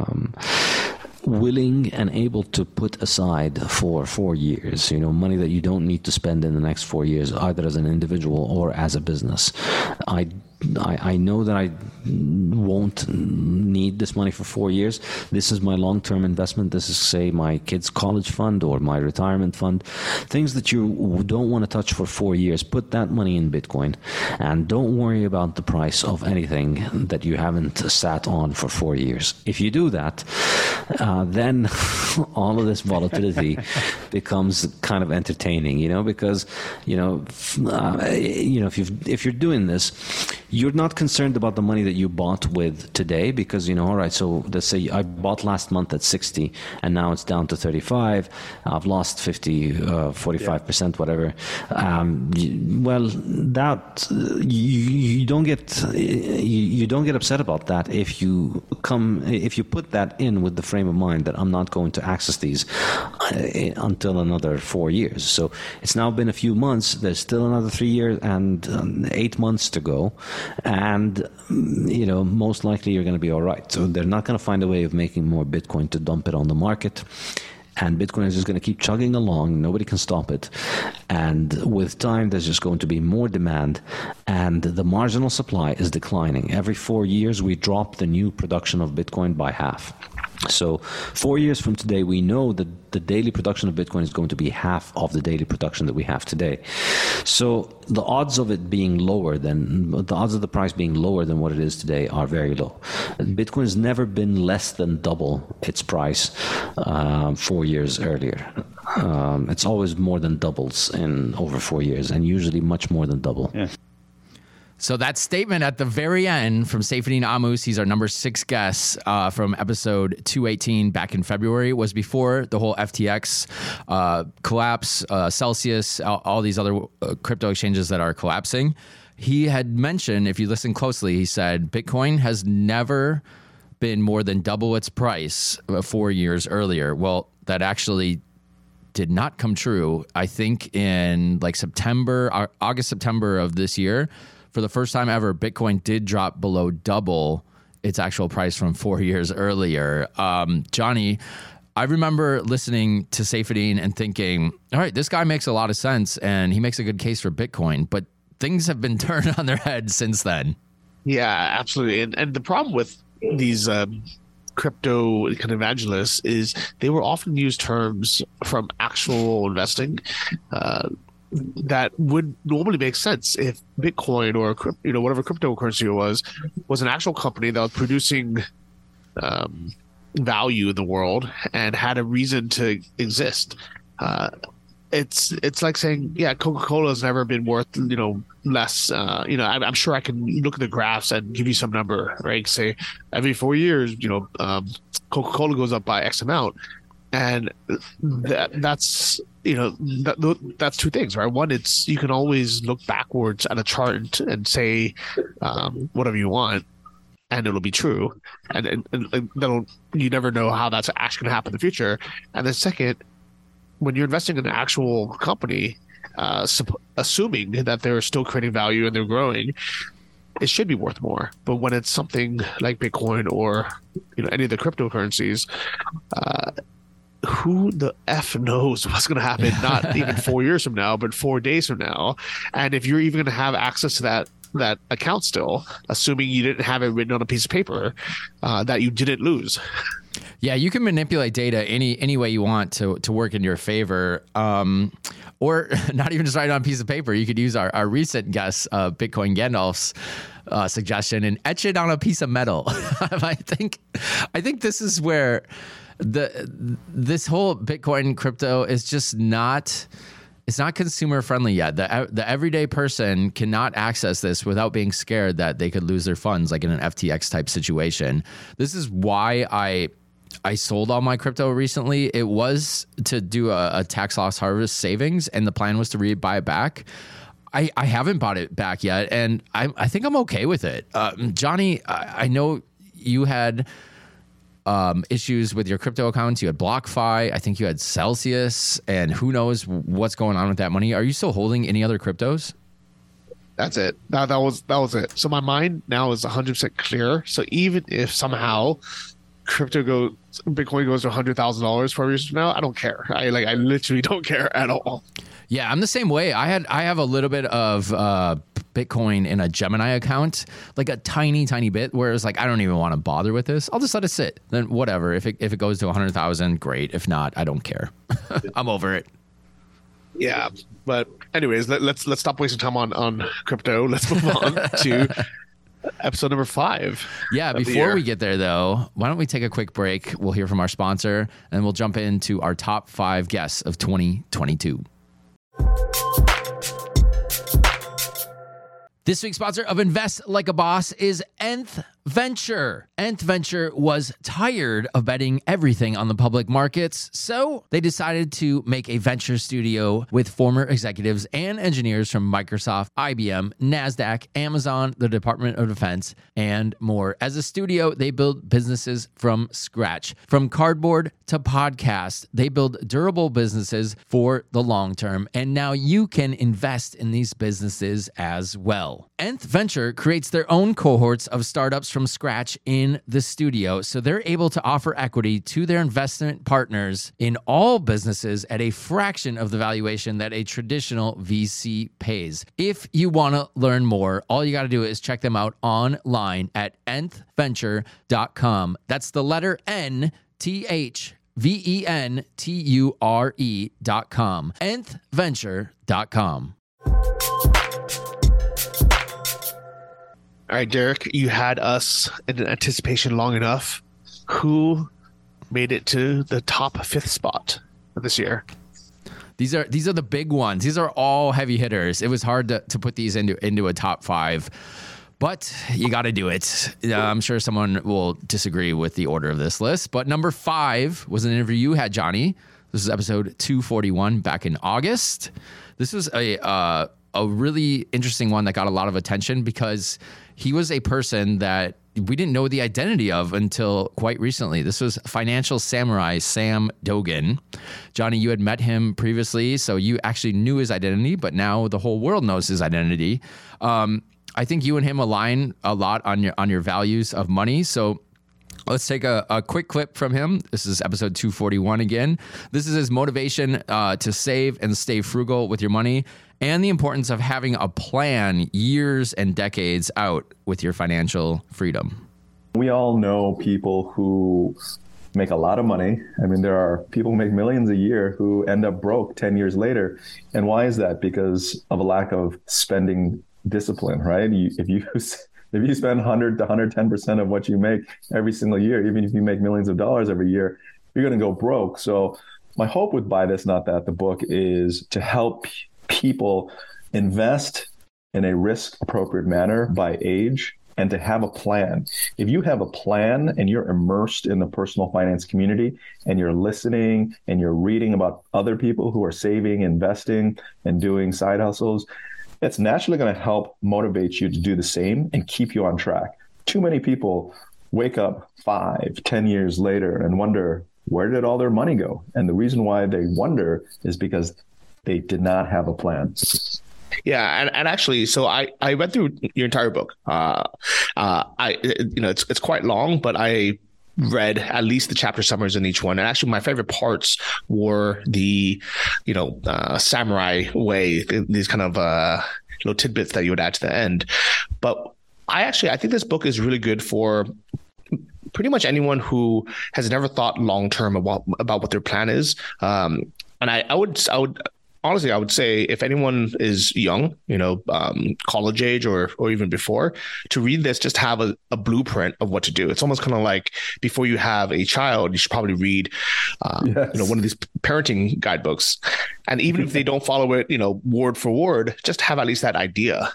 willing and able to put aside for 4 years, money that you don't need to spend in the next 4 years, either as an individual or as a business. I know that I won't need this money for 4 years. This is my long-term investment. This is, say, my kid's college fund or my retirement fund. Things that you don't want to touch for 4 years. Put that money in Bitcoin and don't worry about the price of anything that you haven't sat on for 4 years. If you do that, then all of this volatility becomes kind of entertaining, because, if you're doing this, you're not concerned about the money that you bought with today because, all right, so let's say I bought last month at 60 and now it's down to 35. I've lost 50, 45%, whatever. Well, that you don't get upset about that if you put that in with the frame of mind that I'm not going to access these until another 4 years. So it's now been a few months. There's still another 3 years and 8 months to go. And, most likely you're going to be all right. So they're not going to find a way of making more Bitcoin to dump it on the market. And Bitcoin is just going to keep chugging along. Nobody can stop it. And with time, there's just going to be more demand. And the marginal supply is declining. Every 4 years, we drop the new production of Bitcoin by half. So 4 years from today, we know that the daily production of Bitcoin is going to be half of the daily production that we have today. So the odds of it being lower than the odds of the price being lower than what it is today are very low. Bitcoin has never been less than double its price 4 years earlier. It's always more than doubles in over 4 years, and usually much more than double. Yeah. So that statement at the very end from Saifedean Ammous, he's our number 6 guest from episode 218 back in February, was before the whole FTX collapse, Celsius, all these other crypto exchanges that are collapsing. He had mentioned, if you listen closely, he said Bitcoin has never been more than double its price 4 years earlier. Well, that actually did not come true. I think in like August, September of this year, for the first time ever, Bitcoin did drop below double its actual price from 4 years earlier. Johnny, I remember listening to Saifedean and thinking, all right, this guy makes a lot of sense and he makes a good case for Bitcoin, but things have been turned on their head since then. Yeah, absolutely. And the problem with these crypto kind of evangelists is they will often use terms from actual investing that would normally make sense if Bitcoin or whatever cryptocurrency it was an actual company that was producing value in the world and had a reason to exist. It's like saying, yeah, Coca-Cola has never been worth less. I'm sure I can look at the graphs and give you some number, right? Say every 4 years, Coca-Cola goes up by X amount. And that's that's two things, right? One, it's you can always look backwards at a chart and say whatever you want, and it'll be true. And you never know how that's actually going to happen in the future. And then second, when you're investing in an actual company, assuming that they're still creating value and they're growing, it should be worth more. But when it's something like Bitcoin or any of the cryptocurrencies, who the F knows what's going to happen, not even 4 years from now, but 4 days from now. And if you're even going to have access to that account still, assuming you didn't have it written on a piece of paper, that you didn't lose. Yeah, you can manipulate data any way you want to work in your favor. Or not even just write it on a piece of paper. You could use our recent guest, Bitcoin Gandalf's suggestion, and etch it on a piece of metal. I think this is where this whole Bitcoin crypto is just not. It's not consumer friendly yet. The everyday person cannot access this without being scared that they could lose their funds, like in an FTX type situation. This is why I sold all my crypto recently. It was to do a tax loss harvest savings, and the plan was to buy it back. I haven't bought it back yet, and I think I'm okay with it. Johnny, I know you had issues with your crypto accounts. You had BlockFi. I think you had Celsius, and who knows what's going on with that money. Are you still holding any other cryptos? That's it. That was it. So my mind now is 100% clear. So even if somehow Bitcoin goes to $100,000 4 years from now, I don't care. I literally don't care at all. Yeah, I'm the same way. I have a little bit of Bitcoin in a Gemini account, like a tiny bit, where it's like, I don't even want to bother with this. I'll just let it sit. Then whatever. If it goes to 100,000, great. If not, I don't care. I'm over it. Yeah, but anyways, let's stop wasting time on crypto. Let's move on to episode number 5. Yeah, before we get there, though, why don't we take a quick break? We'll hear from our sponsor, and we'll jump into our top 5 guests of 2022. This week's sponsor of Invest Like a Boss is Nth Venture. Nth Venture was tired of betting everything on the public markets, so they decided to make a venture studio with former executives and engineers from Microsoft, IBM, NASDAQ, Amazon, the Department of Defense, and more. As a studio, they build businesses from scratch. From cardboard to podcast, they build durable businesses for the long term, and now you can invest in these businesses as well. Nth Venture creates their own cohorts of startups from scratch in the studio, so they're able to offer equity to their investment partners in all businesses at a fraction of the valuation that a traditional VC pays. If you want to learn more, all you got to do is check them out online at nthventure.com. That's the letter N, THVENTURE.com. nthventure.com. All right, Derek, you had us in anticipation long enough. Who made it to the top 5th spot of this year? These are the big ones. These are all heavy hitters. It was hard to put these into a top 5, but you got to do it. I'm sure someone will disagree with the order of this list, but number 5 was an interview you had, Johnny. This is episode 241 back in August. This was a really interesting one that got a lot of attention because he was a person that we didn't know the identity of until quite recently. This was financial samurai Sam Dogan. Johnny, you had met him previously, so you actually knew his identity, but now the whole world knows his identity. I think you and him align a lot on your values of money. So let's take a quick clip from him. This is episode 241 again. This is his motivation to save and stay frugal with your money, and the importance of having a plan years and decades out with your financial freedom. We all know people who make a lot of money. I mean, there are people who make millions a year who end up broke 10 years later. And why is that? Because of a lack of spending discipline, right? If you spend 100 to 110% of what you make every single year, even if you make millions of dollars every year, you're going to go broke. So my hope with Buy This, Not That, the book, is to help people invest in a risk-appropriate manner by age and to have a plan. If you have a plan and you're immersed in the personal finance community and you're listening and you're reading about other people who are saving, investing, and doing side hustles, it's naturally going to help motivate you to do the same and keep you on track. Too many people wake up 5, 10 years later and wonder, where did all their money go? And the reason why they wonder is because they did not have a plan. Yeah, and actually, so I read through your entire book. It's quite long, but I read at least the chapter summaries in each one. And actually, my favorite parts were the, samurai way, these kind of little tidbits that you would add to the end. But I think this book is really good for pretty much anyone who has never thought long term about what their plan is. And I would honestly, I would say if anyone is young, college age or even before, to read this, just have a blueprint of what to do. It's almost kind of like before you have a child, you should probably read, one of these parenting guidebooks. And even if they don't follow it, word for word, just have at least that idea.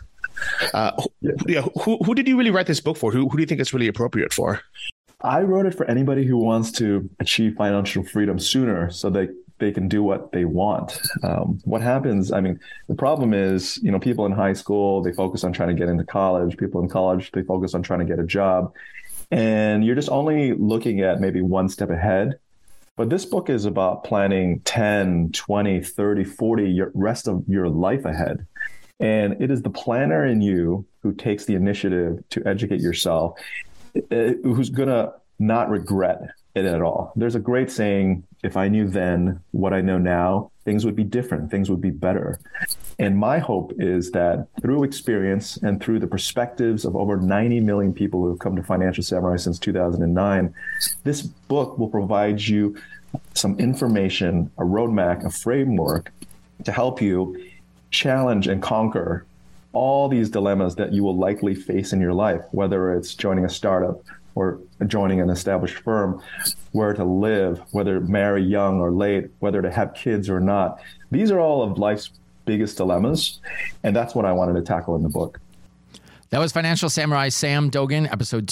Who did you really write this book for? Who do you think it's really appropriate for? I wrote it for anybody who wants to achieve financial freedom sooner so they can do what they want. What happens, the problem is, people in high school, they focus on trying to get into college. People in college, they focus on trying to get a job. And you're just only looking at maybe one step ahead. But this book is about planning 10, 20, 30, 40, rest of your life ahead. And it is the planner in you who takes the initiative to educate yourself, who's going to not regret it at all. There's a great saying, if I knew then what I know now, things would be different, things would be better. And my hope is that through experience and through the perspectives of over 90 million people who have come to Financial Samurai since 2009, this book will provide you some information, a roadmap, a framework to help you challenge and conquer all these dilemmas that you will likely face in your life, whether it's joining a startup or joining an established firm, where to live, whether to marry young or late, whether to have kids or not. These are all of life's biggest dilemmas, and that's what I wanted to tackle in the book. That was Financial Samurai Sam Dogan, episode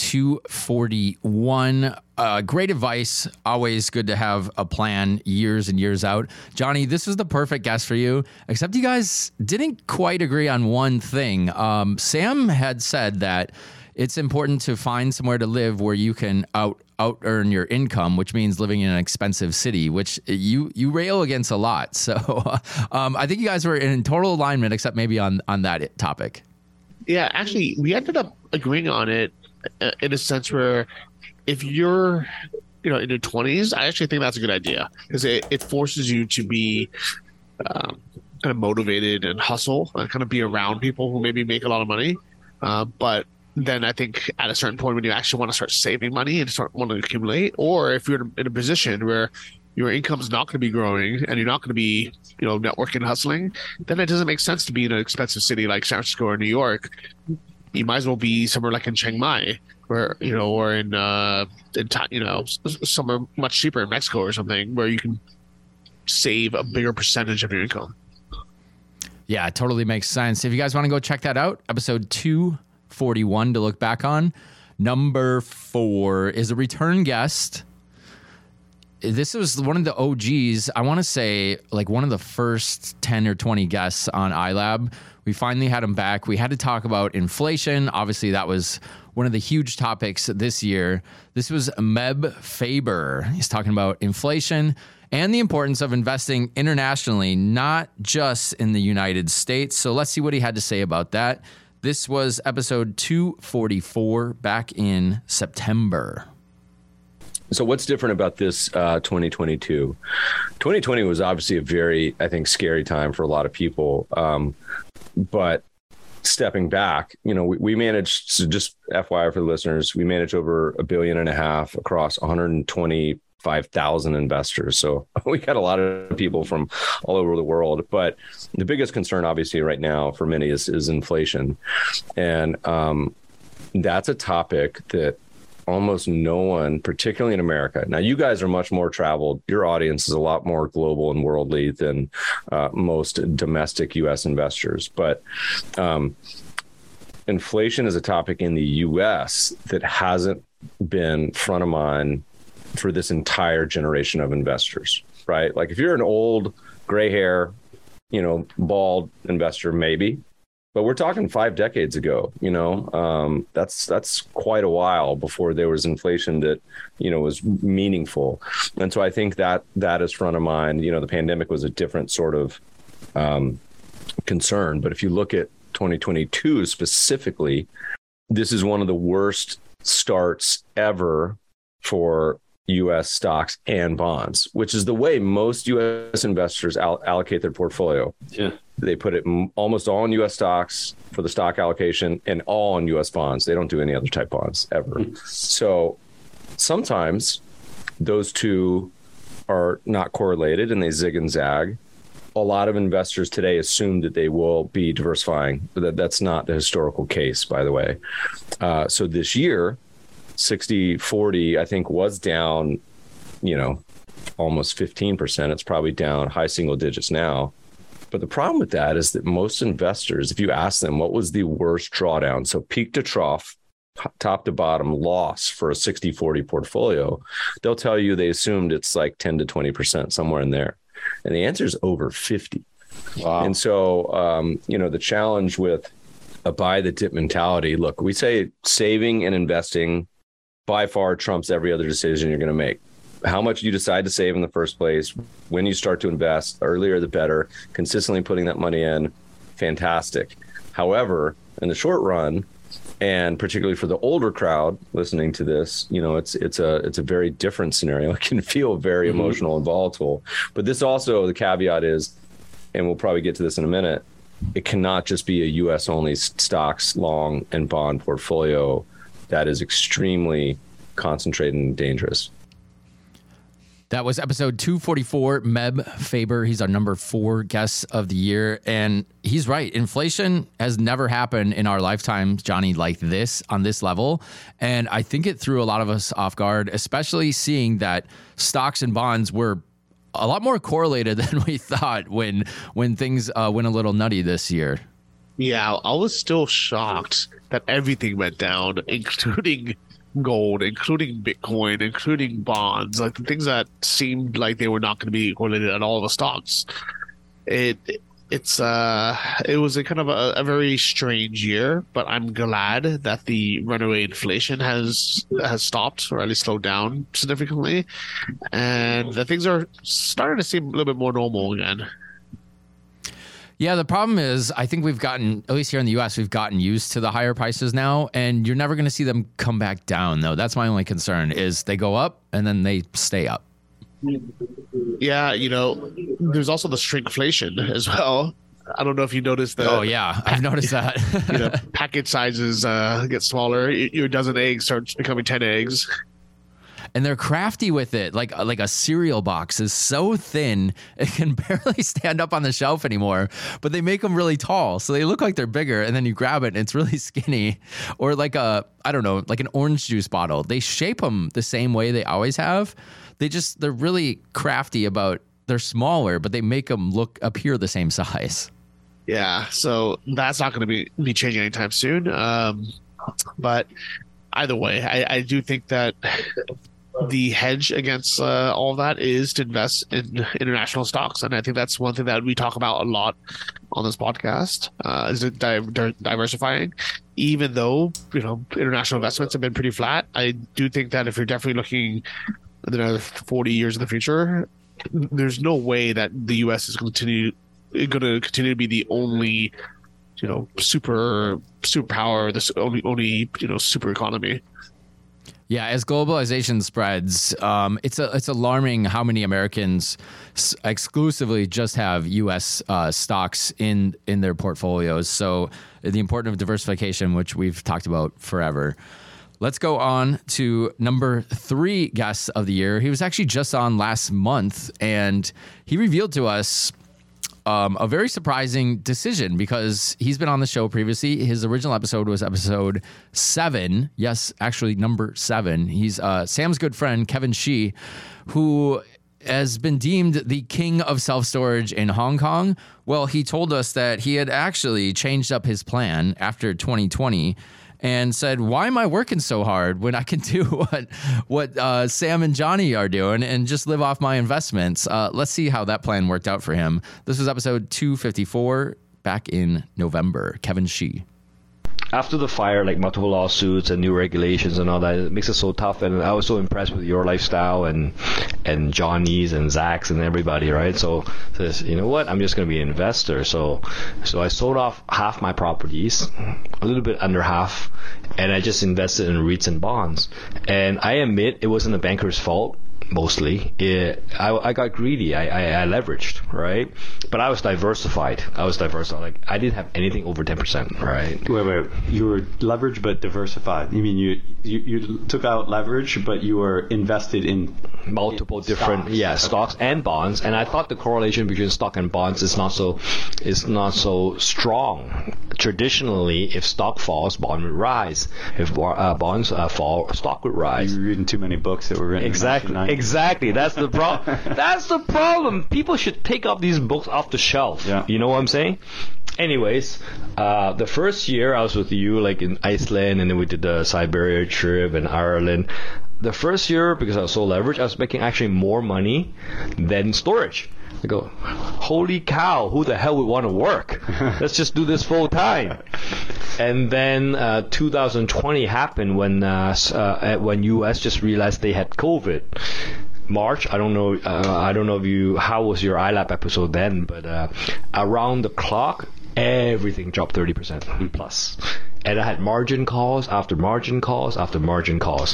241. Great advice. Always good to have a plan years and years out. Johnny, this was the perfect guest for you, except you guys didn't quite agree on one thing. Sam had said that it's important to find somewhere to live where you can out earn your income, which means living in an expensive city, which you rail against a lot. So I think you guys were in total alignment, except maybe on that topic. Yeah, actually, we ended up agreeing on it in a sense where if you're, in your 20s, I actually think that's a good idea because it forces you to be kind of motivated and hustle and kind of be around people who maybe make a lot of money. But then I think at a certain point when you actually want to start saving money and want to accumulate, or if you're in a position where your income is not going to be growing and you're not going to be, networking and hustling, then it doesn't make sense to be in an expensive city like San Francisco or New York. You might as well be somewhere like in Chiang Mai, where or in somewhere much cheaper in Mexico or something, where you can save a bigger percentage of your income. Yeah, it totally makes sense. If you guys want to go check that out, episode 241 to look back on. Number 4 is a return guest. This was one of the OGs. I want to say like one of the first 10 or 20 guests on iLab. We finally had him back. We had to talk about inflation. Obviously, that was one of the huge topics this year. This was Meb Faber. He's talking about inflation and the importance of investing internationally, not just in the United States. So let's see what he had to say about that. This was episode 244 back in September. So what's different about this 2022? 2020 was obviously a very, I think, scary time for a lot of people. But stepping back, we managed, so just FYI for the listeners, we managed over $1.5 billion across 125,000 investors. So we got a lot of people from all over the world. But the biggest concern, obviously, right now for many is inflation. And that's a topic that almost no one, particularly in America. Now, you guys are much more traveled. Your audience is a lot more global and worldly than most domestic U.S. investors. But inflation is a topic in the U.S. that hasn't been front of mind for this entire generation of investors, right? Like if you're an old gray hair, bald investor, maybe. but we're talking 5 decades ago. That's quite a while before there was inflation that was meaningful. And so I think that is front of mind. The pandemic was a different sort of concern, but if you look at 2022 specifically, this is one of the worst starts ever for U.S. stocks and bonds, which is the way most U.S. investors allocate their portfolio. Yeah. They put it almost all in U.S. stocks for the stock allocation and all in U.S. bonds. They don't do any other type bonds ever. So sometimes those two are not correlated and they zig and zag. A lot of investors today assume that they will be diversifying, but that's not the historical case, by the way. So this year, 60-40, I think, was down, almost 15%. It's probably down high single digits now. But the problem with that is that most investors, if you ask them what was the worst drawdown, so peak to trough, top to bottom loss for a 60-40 portfolio, they'll tell you they assumed it's like 10 to 20%, somewhere in there. And the answer is over 50. Wow. And so, the challenge with a buy the dip mentality, look, we say saving and investing by far trumps every other decision you're going to make. How much you decide to save in the first place, when you start to invest, earlier the better, consistently putting that money in, fantastic. However, in the short run, and particularly for the older crowd listening to this, it's a very different scenario. It can feel very emotional and volatile. But this also, the caveat is, and we'll probably get to this in a minute, it cannot just be a U.S. only stocks, long, and bond portfolio that is extremely concentrated and dangerous. That was episode 244, Meb Faber. He's our number 4 guest of the year. And he's right. Inflation has never happened in our lifetimes, Johnny, like this, on this level. And I think it threw a lot of us off guard, especially seeing that stocks and bonds were a lot more correlated than we thought when things went a little nutty this year. Yeah, I was still shocked that everything went down, including gold, including Bitcoin, including bonds, like the things that seemed like they were not going to be correlated at all, the stocks. It was a kind of a very strange year, but I'm glad that the runaway inflation has stopped, or at least slowed down significantly, and that things are starting to seem a little bit more normal again. Yeah, the problem is I think we've gotten, at least here in the U.S., we've gotten used to the higher prices now, and you're never going to see them come back down, though. That's my only concern, is they go up and then they stay up. Yeah, there's also the shrinkflation as well. I don't know if you noticed that. Oh, yeah, I've noticed that. Package sizes get smaller. Your dozen eggs starts becoming 10 eggs. And they're crafty with it. Like a cereal box is so thin, it can barely stand up on the shelf anymore, but they make them really tall. So they look like they're bigger, and then you grab it and it's really skinny. Or like an orange juice bottle. They shape them the same way they always have. They're really crafty about, they're smaller, but they make them appear the same size. Yeah. So that's not going to be changing anytime soon. But either way, I do think that the hedge against all of that is to invest in international stocks, and I think that's one thing that we talk about a lot on this podcast, is diversifying. Even though international investments have been pretty flat, I do think that if you're definitely looking at another 40 years in the future, there's no way that the U.S. is going to continue to be the only superpower, this only super economy. Yeah, as globalization spreads, it's alarming how many Americans exclusively just have U.S. stocks in their portfolios. So the importance of diversification, which we've talked about forever. Let's go on to number 3 guest of the year. He was actually just on last month, and he revealed to us a very surprising decision, because he's been on the show previously. His original episode was episode 7. Yes, actually number 7. He's Sam's good friend, Kevin Shi, who has been deemed the king of self-storage in Hong Kong. Well, he told us that he had actually changed up his plan after 2020 and said, why am I working so hard when I can do what Sam and Johnny are doing and just live off my investments? Let's see how that plan worked out for him. This was episode 254. back in November. Kevin Shi. After the fire, like multiple lawsuits and new regulations and all that, it makes it so tough. And I was so impressed with your lifestyle and Johnny's and Zach's and everybody, right? So says, you know what? I'm just going to be an investor. So I sold off half my properties, a little bit under half, and I just invested in REITs and bonds. And I admit it wasn't the banker's fault. Mostly, I got greedy. I leveraged, right? But I was diversified. Like I didn't have anything over 10%, right? Wait. You were leveraged but diversified. You mean you took out leverage, but you were invested in multiple different stocks and bonds. And I thought the correlation between stock and bonds is not so strong. Traditionally, if stock falls, bond would rise. If bonds fall, stock would rise. You were reading too many books that were written Exactly. That's the problem. That's the problem. People should take up these books off the shelf. Yeah. You know what I'm saying? Anyways, the first year I was with you, like in Iceland, and then we did the Siberia trip in Ireland. The first year, because I was so leveraged, I was making actually more money than storage. I go, holy cow, who the hell would want to work? Let's just do this full time. And then 2020 happened when US just realized they had COVID. March, I don't know if how was your iLab episode then, but around the clock, everything dropped 30% plus. And I had margin calls after margin calls after margin calls.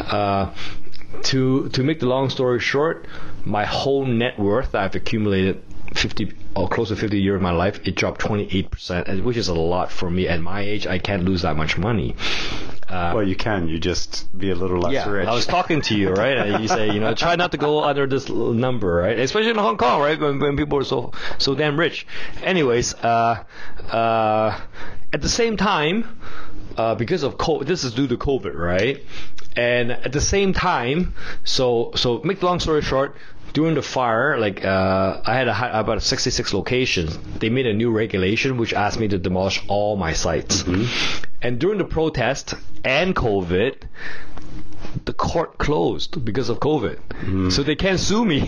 To make the long story short, my whole net worth that I've accumulated 50 or close to 50 years of my life, it dropped 28%, which is a lot for me. At my age, I can't lose that much money. Well, you can. You just be a little less rich. I was talking to you, right? And you say, try not to go under this number, right? Especially in Hong Kong, right? When people are so damn rich. Anyways, at the same time, because of COVID, this is due to COVID, right? And at the same time, so make the long story short, during the fire, like I had about 66 locations. They made a new regulation which asked me to demolish all my sites. Mm-hmm. And during the protest and COVID, the court closed because of COVID. Mm-hmm. So they can't sue me.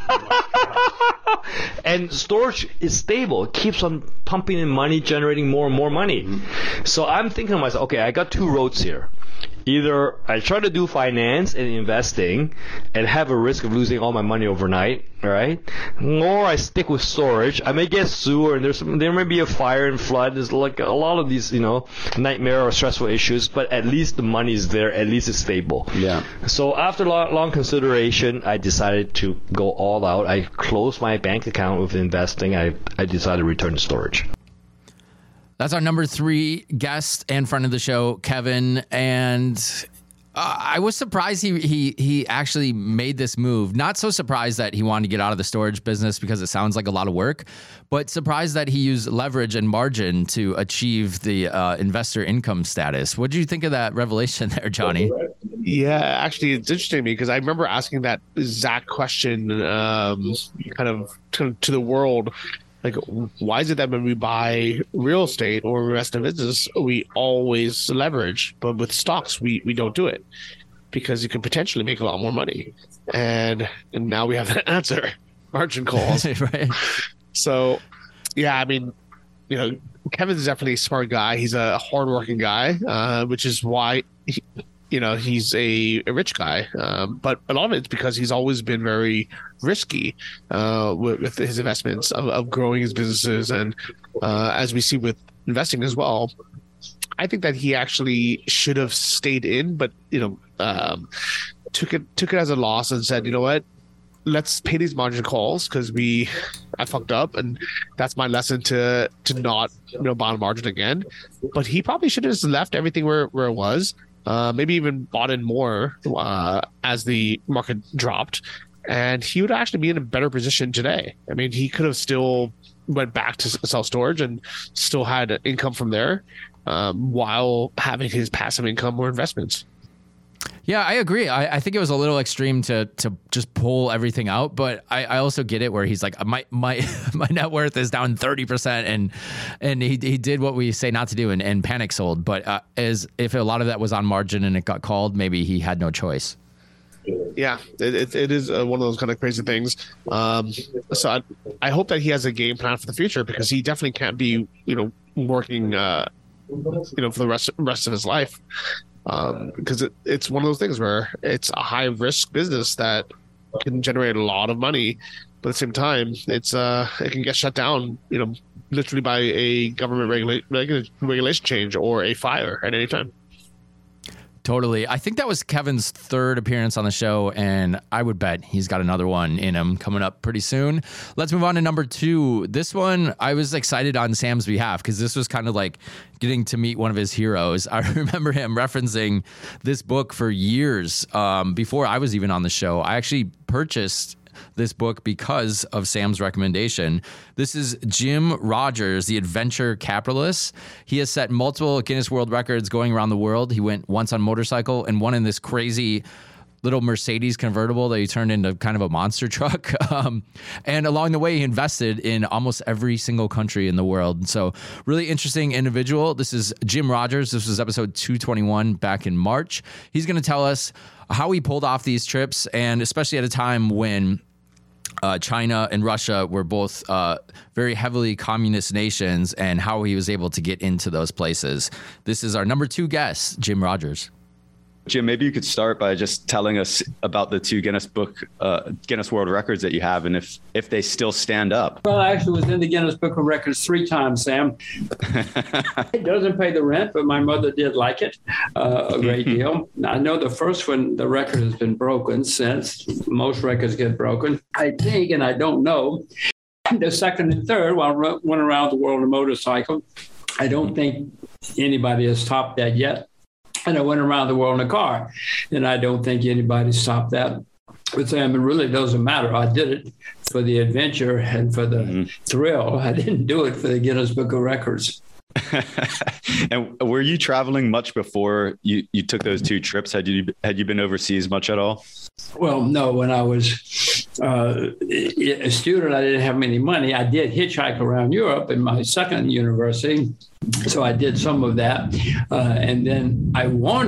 And storage is stable. It keeps on pumping in money, generating more and more money. Mm-hmm. So I'm thinking to myself, okay, I got two roads here. Either I try to do finance and investing and have a risk of losing all my money overnight, right? Or I stick with storage. I may get sued, and there may be a fire and flood. There's like a lot of these, nightmare or stressful issues, but at least the money is there. At least it's stable. Yeah. So after long consideration, I decided to go all out. I closed my bank account with investing. I decided to return to storage. That's our number 3 guest and friend of the show, Kevin. And I was surprised he actually made this move. Not so surprised that he wanted to get out of the storage business because it sounds like a lot of work, but surprised that he used leverage and margin to achieve the investor income status. What did you think of that revelation there, Johnny? Yeah, actually, it's interesting to me because I remember asking that exact question kind of to the world. Like, why is it that when we buy real estate or invest in business, we always leverage, but with stocks, we don't do it because you can potentially make a lot more money. And now we have the answer, margin calls. Right. So, yeah, I mean, Kevin's definitely a smart guy. He's a hardworking guy, which is why he's a rich guy. But a lot of it's because he's always been very risky with his investments of growing his businesses. And as we see with investing as well, I think that he actually should have stayed in, but, took it as a loss and said, you know what, let's pay these margin calls because I fucked up, and that's my lesson to not buy on margin again. But he probably should have just left everything where it was. Maybe even bought in more as the market dropped, and he would actually be in a better position today. I mean, he could have still went back to self-storage and still had income from there while having his passive income or investments. Yeah, I agree. I think it was a little extreme to just pull everything out, but I also get it where he's like, my net worth is down 30%, and he did what we say not to do and panic sold. But as if a lot of that was on margin and it got called, maybe he had no choice. Yeah, it is one of those kind of crazy things. So I hope that he has a game plan for the future, because he definitely can't be, working, for the rest of his life. Because it's one of those things where it's a high risk business that can generate a lot of money, but at the same time, it can get shut down, literally by a government regulation change or a fire at any time. Totally. I think that was Kevin's third appearance on the show, and I would bet he's got another one in him coming up pretty soon. Let's move on to number 2. This one, I was excited on Sam's behalf because this was kind of like getting to meet one of his heroes. I remember him referencing this book for years before I was even on the show. I actually purchased this book because of Sam's recommendation. This is Jim Rogers, The Adventure Capitalist. He has set multiple Guinness World Records going around the world. He went once on motorcycle and one in this crazy little Mercedes convertible that he turned into kind of a monster truck. And along the way, he invested in almost every single country in the world. So really interesting individual. This is Jim Rogers. This was episode 221 back in March. He's going to tell us how he pulled off these trips, and especially at a time when China and Russia were both very heavily communist nations, and how he was able to get into those places. This is our number 2 guest, Jim Rogers. Jim, maybe you could start by just telling us about the 2 Guinness World Records that you have, and if they still stand up. Well, I actually was in the Guinness Book of Records 3 times, Sam. It doesn't pay the rent, but my mother did like it a great deal. I know the first one, the record has been broken since. Most records get broken. I think, and I don't know, the second and third, while I went around the world on a motorcycle, I don't think anybody has topped that yet. And I went around the world in a car, and I don't think anybody stopped that. But Sam, it really doesn't matter. I did it for the adventure and for the thrill. I didn't do it for the Guinness Book of Records. And were you traveling much before you took those 2 trips? Had you been overseas much at all? Well, no. When I was a student, I didn't have any money. I did hitchhike around Europe in my second university. So I did some of that. And then I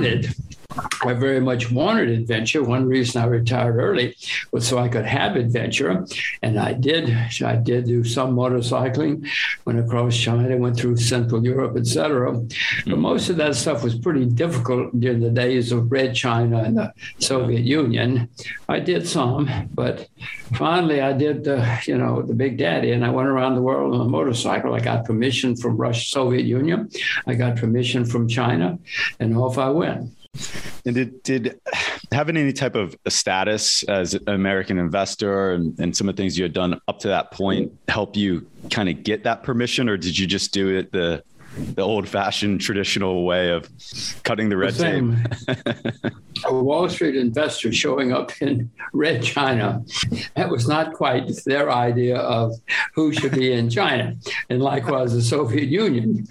very much wanted adventure. One reason I retired early was so I could have adventure. And I did do some motorcycling, went across China, went through Central Europe, etc. But most of that stuff was pretty difficult during the days of Red China and the Soviet Union. I did some, but finally I did the Big Daddy, and I went around the world on a motorcycle. I got permission from Soviet Union. I got permission from China, and off I went. And did having any type of status as an American investor and some of the things you had done up to that point help you kind of get that permission, or did you just do it the old-fashioned traditional way of cutting the red tape? A Wall Street investor showing up in Red China, that was not quite their idea of who should be in China. And likewise, the Soviet Union,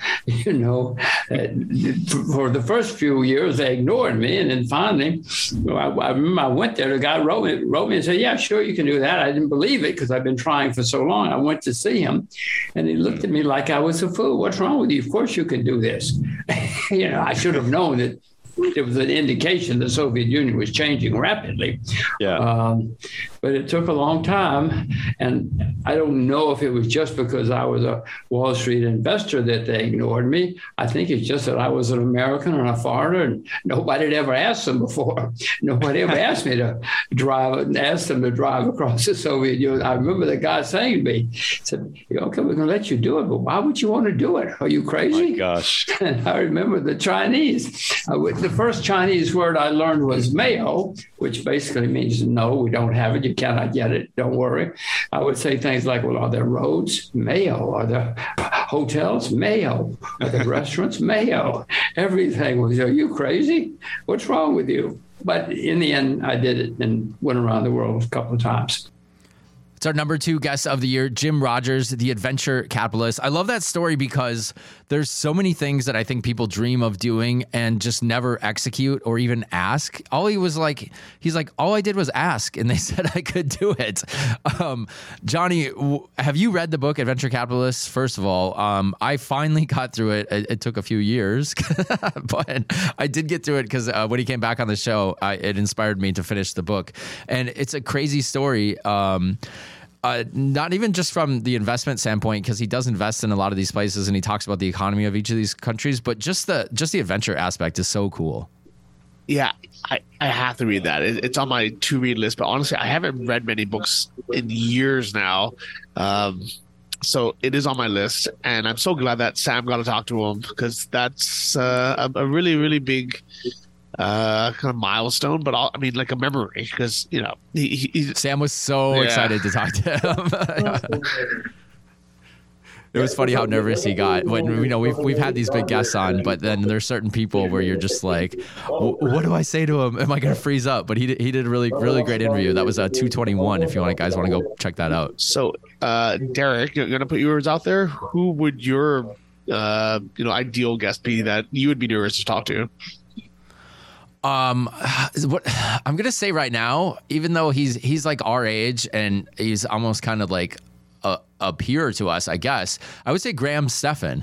for the first few years, they ignored me. And then finally, I remember I went there, the guy wrote me and said, yeah, sure, you can do that. I didn't believe it because I've been trying for so long. I went to see him, and he looked at me like I was a fool. What's wrong with you? Of course you can do this. I should have known that it was an indication the Soviet Union was changing rapidly. Yeah. But it took a long time. And I don't know if it was just because I was a Wall Street investor that they ignored me. I think it's just that I was an American and a foreigner, and nobody had ever asked them before. Nobody ever asked me to asked them to drive across the Soviet Union. I remember the guy saying to me, said, okay, we're going to let you do it, but why would you want to do it? Are you crazy? Oh my gosh. And I remember the Chinese. The first Chinese word I learned was mayo, which basically means no, we don't have it. You cannot get it. Don't worry. I would say things like, well, are there roads? Mayo. Are there hotels? Mayo. Are there restaurants? Mayo. Everything was, are you crazy? What's wrong with you? But in the end, I did it and went around the world a couple of times. It's our number 2 guest of the year, Jim Rogers, the adventure capitalist. I love that story because there's so many things that I think people dream of doing and just never execute or even ask. He's like, all I did was ask, and they said I could do it. Johnny, have you read the book Adventure Capitalist? First of all, I finally got through it. It took a few years, but I did get through it because when he came back on the show, it inspired me to finish the book. And it's a crazy story. Not even just from the investment standpoint, because he does invest in a lot of these places and he talks about the economy of each of these countries, but just the adventure aspect is so cool. Yeah, I have to read that. It's on my to-read list, but honestly, I haven't read many books in years now. So it is on my list, and I'm so glad that Sam got to talk to him, because that's a really, really big kind of milestone, but like a memory, because Sam was so excited to talk to him. It was funny how nervous he got when we've had these big guests on, but then there's certain people where you're just like, what do I say to him? Am I going to freeze up? But he did a really, really great interview. That was 221. If you guys want to go check that out. So Derek, you're going to put yours out there. Who would your ideal guest be that you would be nervous to talk to? What I'm gonna say right now, even though he's like our age and he's almost kind of like a peer to us, I guess I would say Graham Stephan.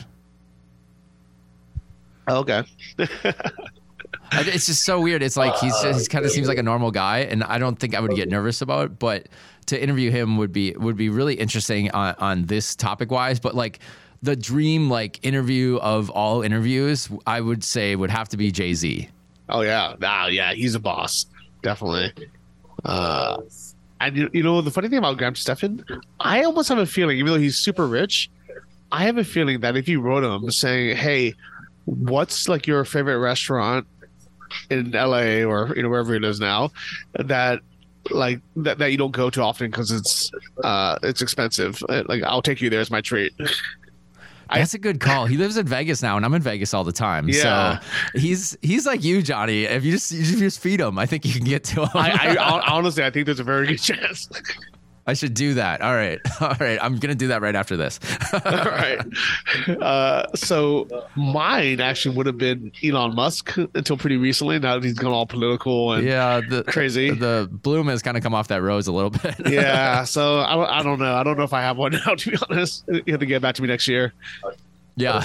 Okay. It's just so weird. It's like he's kind of seems like a normal guy, and I don't think I would get nervous about it. But to interview him would be really interesting on this topic wise. But like the dream interview of all interviews, I would say would have to be Jay-Z. Oh yeah, he's a boss, definitely. And the funny thing about Graham Stephan, I almost have a feeling, even though he's super rich, I have a feeling that if you wrote him saying, "Hey, what's like your favorite restaurant in LA or wherever it is now, that you don't go to often because it's expensive. Like I'll take you there as my treat." That's a good call. He lives in Vegas now, and I'm in Vegas all the time. Yeah. So he's like you, Johnny. If you just feed him, I think you can get to him. I honestly, I think there's a very good chance. I should do that. All right. I'm gonna do that right after this. All right. So mine actually would have been Elon Musk until pretty recently. Now that he's gone all political and crazy. The bloom has kind of come off that rose a little bit. Yeah. So I don't know. I don't know if I have one now. To be honest, you have to get back to me next year. Yeah.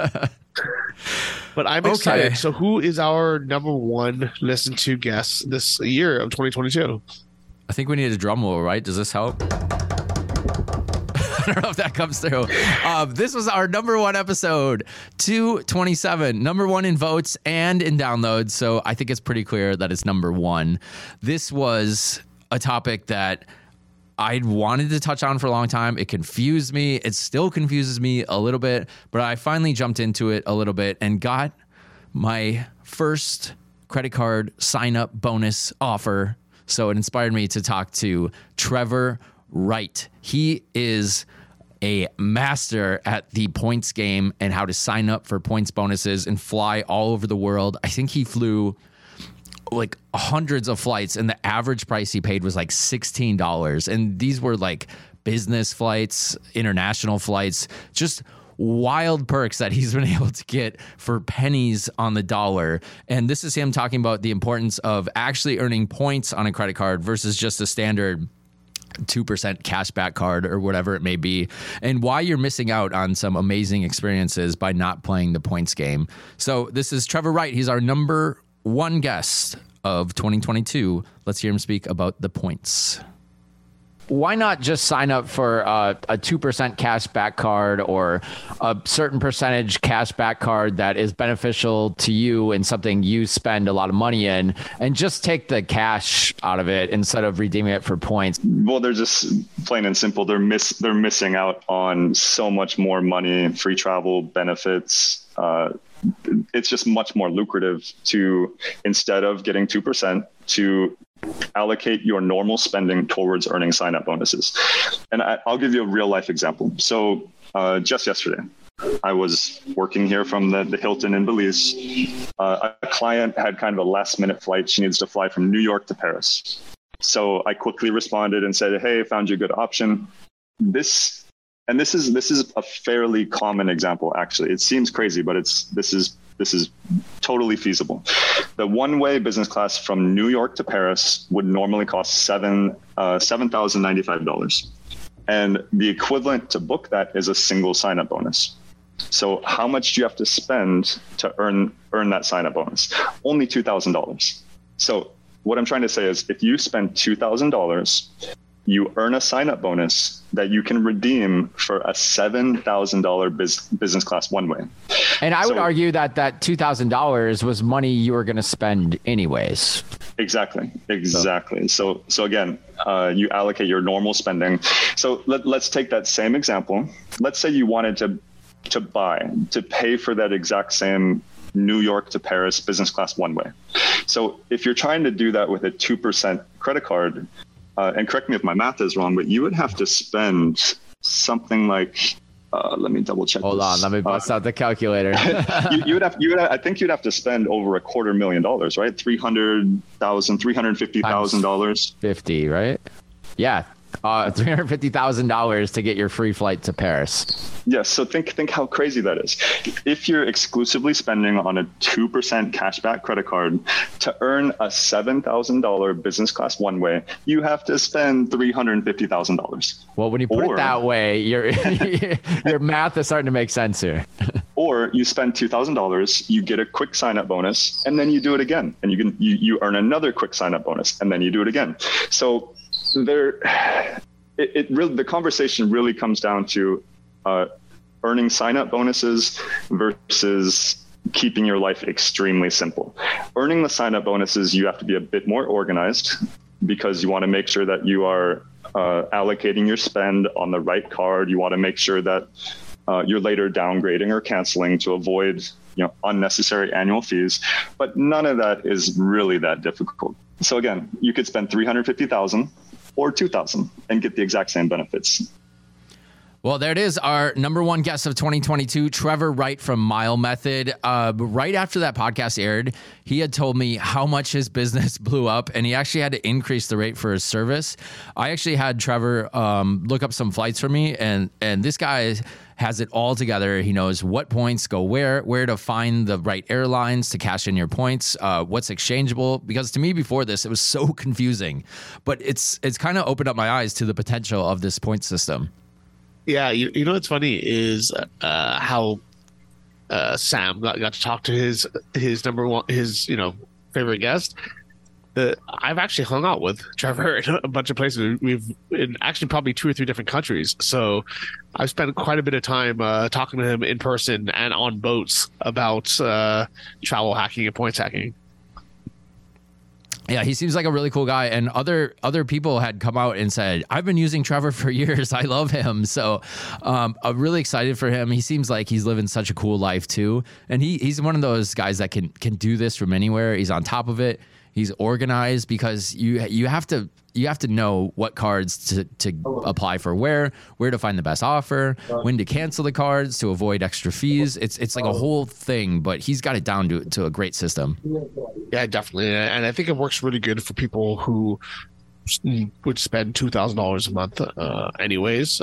But I'm excited. Okay. So who is our number 1 listened to guest this year of 2022? I think we need a drum roll, right? Does this help? I don't know if that comes through. This was our number 1 episode, 227, number 1 in votes and in downloads. So I think it's pretty clear that it's number 1. This was a topic that I'd wanted to touch on for a long time. It confused me. It still confuses me a little bit, but I finally jumped into it a little bit and got my first credit card sign-up bonus offer. So it inspired me to talk to Trevor Wright. He is a master at the points game and how to sign up for points bonuses and fly all over the world. I think he flew like hundreds of flights, and the average price he paid was like $16. And these were like business flights, international flights, just wild perks that he's been able to get for pennies on the dollar. And this is him talking about the importance of actually earning points on a credit card versus just a standard 2% cashback card or whatever it may be, and why you're missing out on some amazing experiences by not playing the points game. So this is Trevor Wright. He's our number 1 guest of 2022. Let's hear him speak about the points. Why not just sign up for a 2% cashback card or a certain percentage cashback card that is beneficial to you and something you spend a lot of money in, and just take the cash out of it instead of redeeming it for points? Well, they're just plain and simple. They're missing out on so much more money, free travel, benefits. It's just much more lucrative to, instead of getting 2%, to allocate your normal spending towards earning sign-up bonuses. And I'll give you a real-life example. So just yesterday, I was working here from the Hilton in Belize. A client had kind of a last-minute flight. She needs to fly from New York to Paris. So I quickly responded and said, hey, found you a good option. This is a fairly common example, actually. It seems crazy, but this is totally feasible. The one-way business class from New York to Paris would normally cost $7,095. And the equivalent to book that is a single sign-up bonus. So how much do you have to spend to earn that sign-up bonus? Only $2,000. So what I'm trying to say is if you spend $2,000, you earn a sign-up bonus that you can redeem for a $7,000 business class one-way. And I would argue that $2,000 was money you were going to spend anyways. Exactly. So again, you allocate your normal spending. So let's take that same example. Let's say you wanted to pay for that exact same New York to Paris business class one-way. So if you're trying to do that with a 2% credit card, and correct me if my math is wrong, but you would have to spend something like, let me double check. Hold on, let me bust out the calculator. I think you'd have to spend over $250,000, right? $350,000. 50, right? Yeah. $350,000 to get your free flight to Paris. Yes. So think how crazy that is. If you're exclusively spending on a 2% cashback credit card to earn a $7,000 business class one way, you have to spend $350,000. Well, when you put it that way, your math is starting to make sense here. Or you spend $2,000, you get a quick sign up bonus, and then you do it again, and you earn another quick sign up bonus, and then you do it again. So the conversation really comes down to earning sign-up bonuses versus keeping your life extremely simple. Earning the sign-up bonuses, you have to be a bit more organized because you want to make sure that you are allocating your spend on the right card. You want to make sure that you're later downgrading or canceling to avoid unnecessary annual fees. But none of that is really that difficult. So again, you could spend $350,000 or $2,000 and get the exact same benefits. Well, there it is. Our number one guest of 2022, Trevor Wright from Mile Method. Right after that podcast aired, he had told me how much his business blew up, and he actually had to increase the rate for his service. I actually had Trevor look up some flights for me, and this guy has it all together. He knows what points go where to find the right airlines to cash in your points, what's exchangeable. Because to me before this, it was so confusing, but it's kind of opened up my eyes to the potential of this point system. Yeah, you know what's funny is how Sam got to talk to his number one, his favorite guest. I've actually hung out with Trevor in a bunch of places. We've in actually probably 2 or 3 different countries. So I've spent quite a bit of time talking to him in person and on boats about travel hacking and points hacking. Yeah, he seems like a really cool guy. And other people had come out and said, I've been using Trevor for years. I love him. So I'm really excited for him. He seems like he's living such a cool life too. And he's one of those guys that can do this from anywhere. He's on top of it. He's organized because you have to know what cards to apply for where to find the best offer, when to cancel the cards to avoid extra fees. It's like a whole thing, but he's got it down to a great system. Yeah, definitely. And I think it works really good for people who would spend $2,000 a month anyways,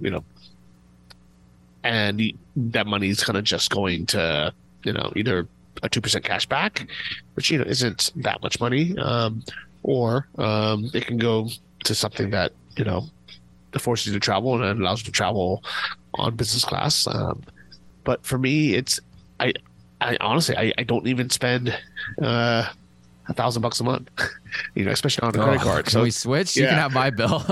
and that money is kind of just going to, either a 2% cash back, which isn't that much money, or it can go to something that forces you to travel and allows you to travel on business class. But for me, I honestly I don't even spend $1,000 a month, especially on a credit card. Can we switch? Yeah. You can have my bill.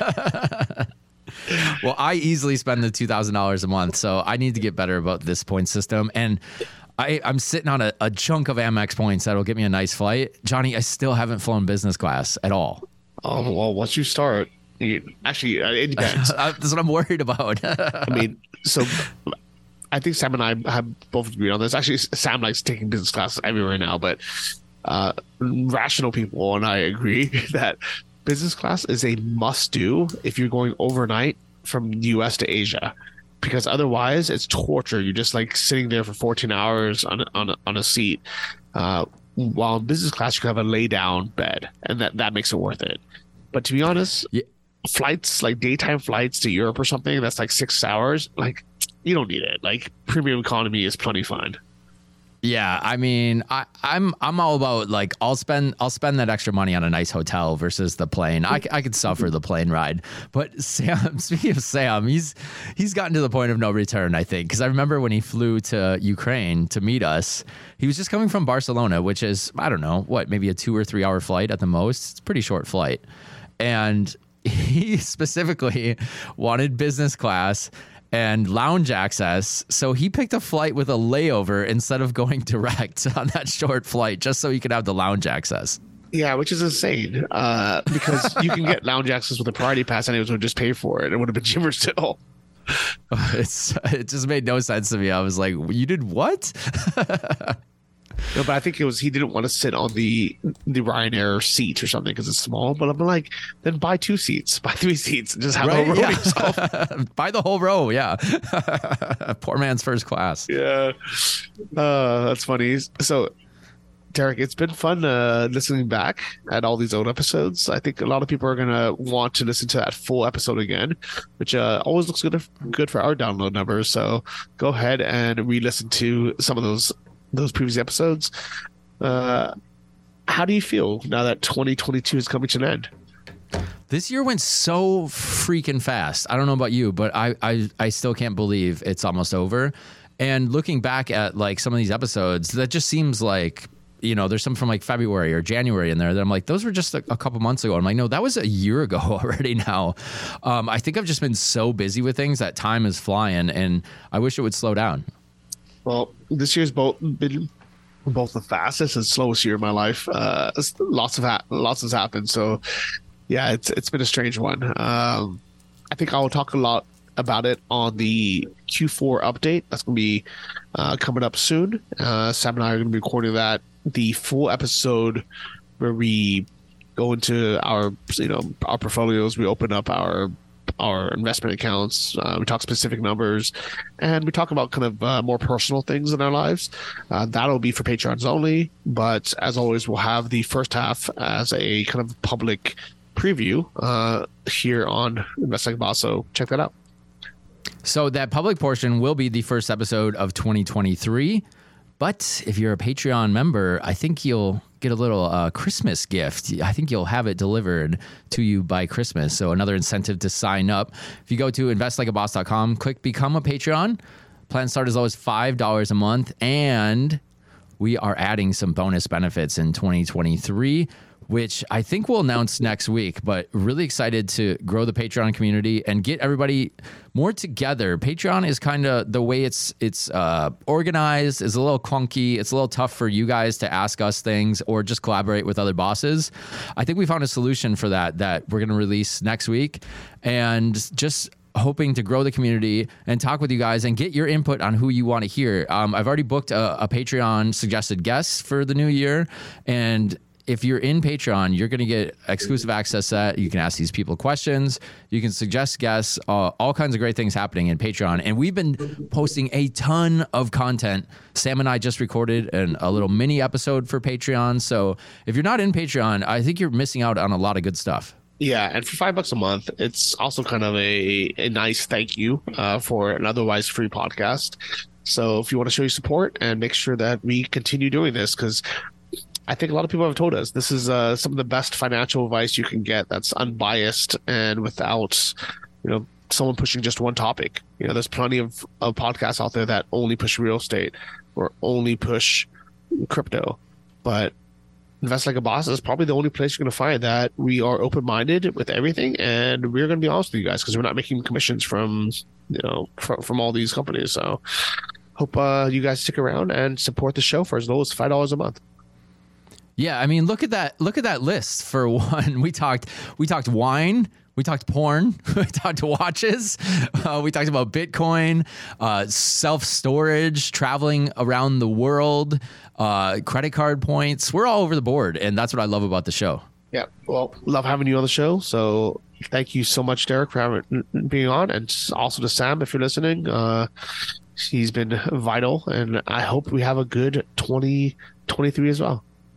Well, I easily spend the $2,000 a month, so I need to get better about this point system. And I'm sitting on a chunk of Amex points that'll get me a nice flight. Johnny, I still haven't flown business class at all. Oh, well, once you start, it depends. That's what I'm worried about. So I think Sam and I have both agreed on this. Actually, Sam likes taking business class everywhere now, but rational people and I agree that business class is a must-do if you're going overnight from the U.S. to Asia. Because otherwise it's torture. You're just like sitting there for 14 hours on a seat. while in business class you can have a lay down bed, and that makes it worth it. But to be honest, flights like daytime flights to Europe or something that's like 6 hours, like you don't need it. Like premium economy is plenty fine. Yeah, I mean, I'm all about like I'll spend that extra money on a nice hotel versus the plane. I could suffer the plane ride, but Sam, speaking of Sam, he's gotten to the point of no return, I think, because I remember when he flew to Ukraine to meet us, he was just coming from Barcelona, which is, I don't know, maybe a 2 or 3 hour flight at the most. It's a pretty short flight, and he specifically wanted business class and lounge access. So he picked a flight with a layover instead of going direct on that short flight, just so he could have the lounge access. Yeah, which is insane because you can get lounge access with a priority pass and it would just pay for it. It would have been cheaper still. It just made no sense to me. I was like, you did what? No, but I think it was he didn't want to sit on the Ryanair seat or something because it's small. But I'm like, then buy 2 seats, buy 3 seats, and just have a row yourself. Buy the whole row, yeah. Poor man's first class. Yeah, that's funny. So, Derek, it's been fun listening back at all these old episodes. I think a lot of people are gonna want to listen to that full episode again, which always looks good for our download numbers. So go ahead and re-listen to some of those previous episodes. How do you feel now that 2022 is coming to an end? This year went so freaking fast. I don't know about you, but I still can't believe it's almost over. And looking back at like some of these episodes, that just seems like, you know, there's some from like February or January in there that I'm like, those were just a couple months ago. I'm like, no, that was a year ago already now. I think I've just been so busy with things that time is flying, and I wish it would slow down. Well, this year's been both the fastest and slowest year of my life. Lots has happened. So, yeah, it's been a strange one. I think I will talk a lot about it on the Q4 update. That's going to be coming up soon. Sam and I are going to be recording that. The full episode where we go into our portfolios, we open up our investment accounts, we talk specific numbers, and we talk about kind of more personal things in our lives. That'll be for Patreons only, but as always, we'll have the first half as a kind of public preview here on Invest Like a Boss, so check that out. So that public portion will be the first episode of 2023. But if you're a Patreon member, I think you'll get a little Christmas gift. I think you'll have it delivered to you by Christmas. So another incentive to sign up. If you go to investlikeaboss.com, click Become a Patreon. Plan start as low as $5 a month. And we are adding some bonus benefits in 2023, which I think we'll announce next week, but really excited to grow the Patreon community and get everybody more together. Patreon is kind of the way it's organized is a little clunky. It's a little tough for you guys to ask us things or just collaborate with other bosses. I think we found a solution for that we're going to release next week, and just hoping to grow the community and talk with you guys and get your input on who you want to hear. I've already booked a Patreon suggested guest for the new year, and if you're in Patreon, you're going to get exclusive access to that. You can ask these people questions. You can suggest guests, all kinds of great things happening in Patreon. And we've been posting a ton of content. Sam and I just recorded a little mini episode for Patreon. So if you're not in Patreon, I think you're missing out on a lot of good stuff. Yeah, and for $5 a month, it's also kind of a nice thank you for an otherwise free podcast. So if you want to show your support and make sure that we continue doing this, because I think a lot of people have told us this is some of the best financial advice you can get that's unbiased and without, someone pushing just one topic. There's plenty of podcasts out there that only push real estate or only push crypto, but Invest Like a Boss is probably the only place you're going to find that we are open-minded with everything, and we're going to be honest with you guys because we're not making commissions from all these companies. So hope you guys stick around and support the show for as low as $5 a month. Yeah, I mean, look at that list. For one, we talked wine, we talked porn, we talked watches, we talked about Bitcoin, self-storage, traveling around the world, credit card points. We're all over the board, and that's what I love about the show. Yeah, well, love having you on the show. So thank you so much, Derek, for being on, and also to Sam, if you're listening. He's been vital, and I hope we have a good 2023 as well.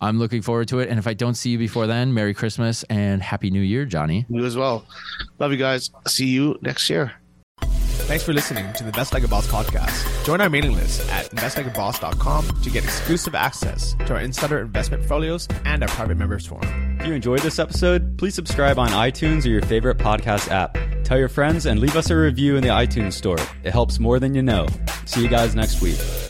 I'm looking forward to it. And if I don't see you before then, Merry Christmas and Happy New Year, Johnny. You as well. Love you guys. See you next year. Thanks for listening to the Invest Like a Boss podcast. Join our mailing list at investlikeaboss.com to get exclusive access to our insider investment portfolios and our private members forum. If you enjoyed this episode, please subscribe on iTunes or your favorite podcast app. Tell your friends and leave us a review in the iTunes store. It helps more than you know. See you guys next week.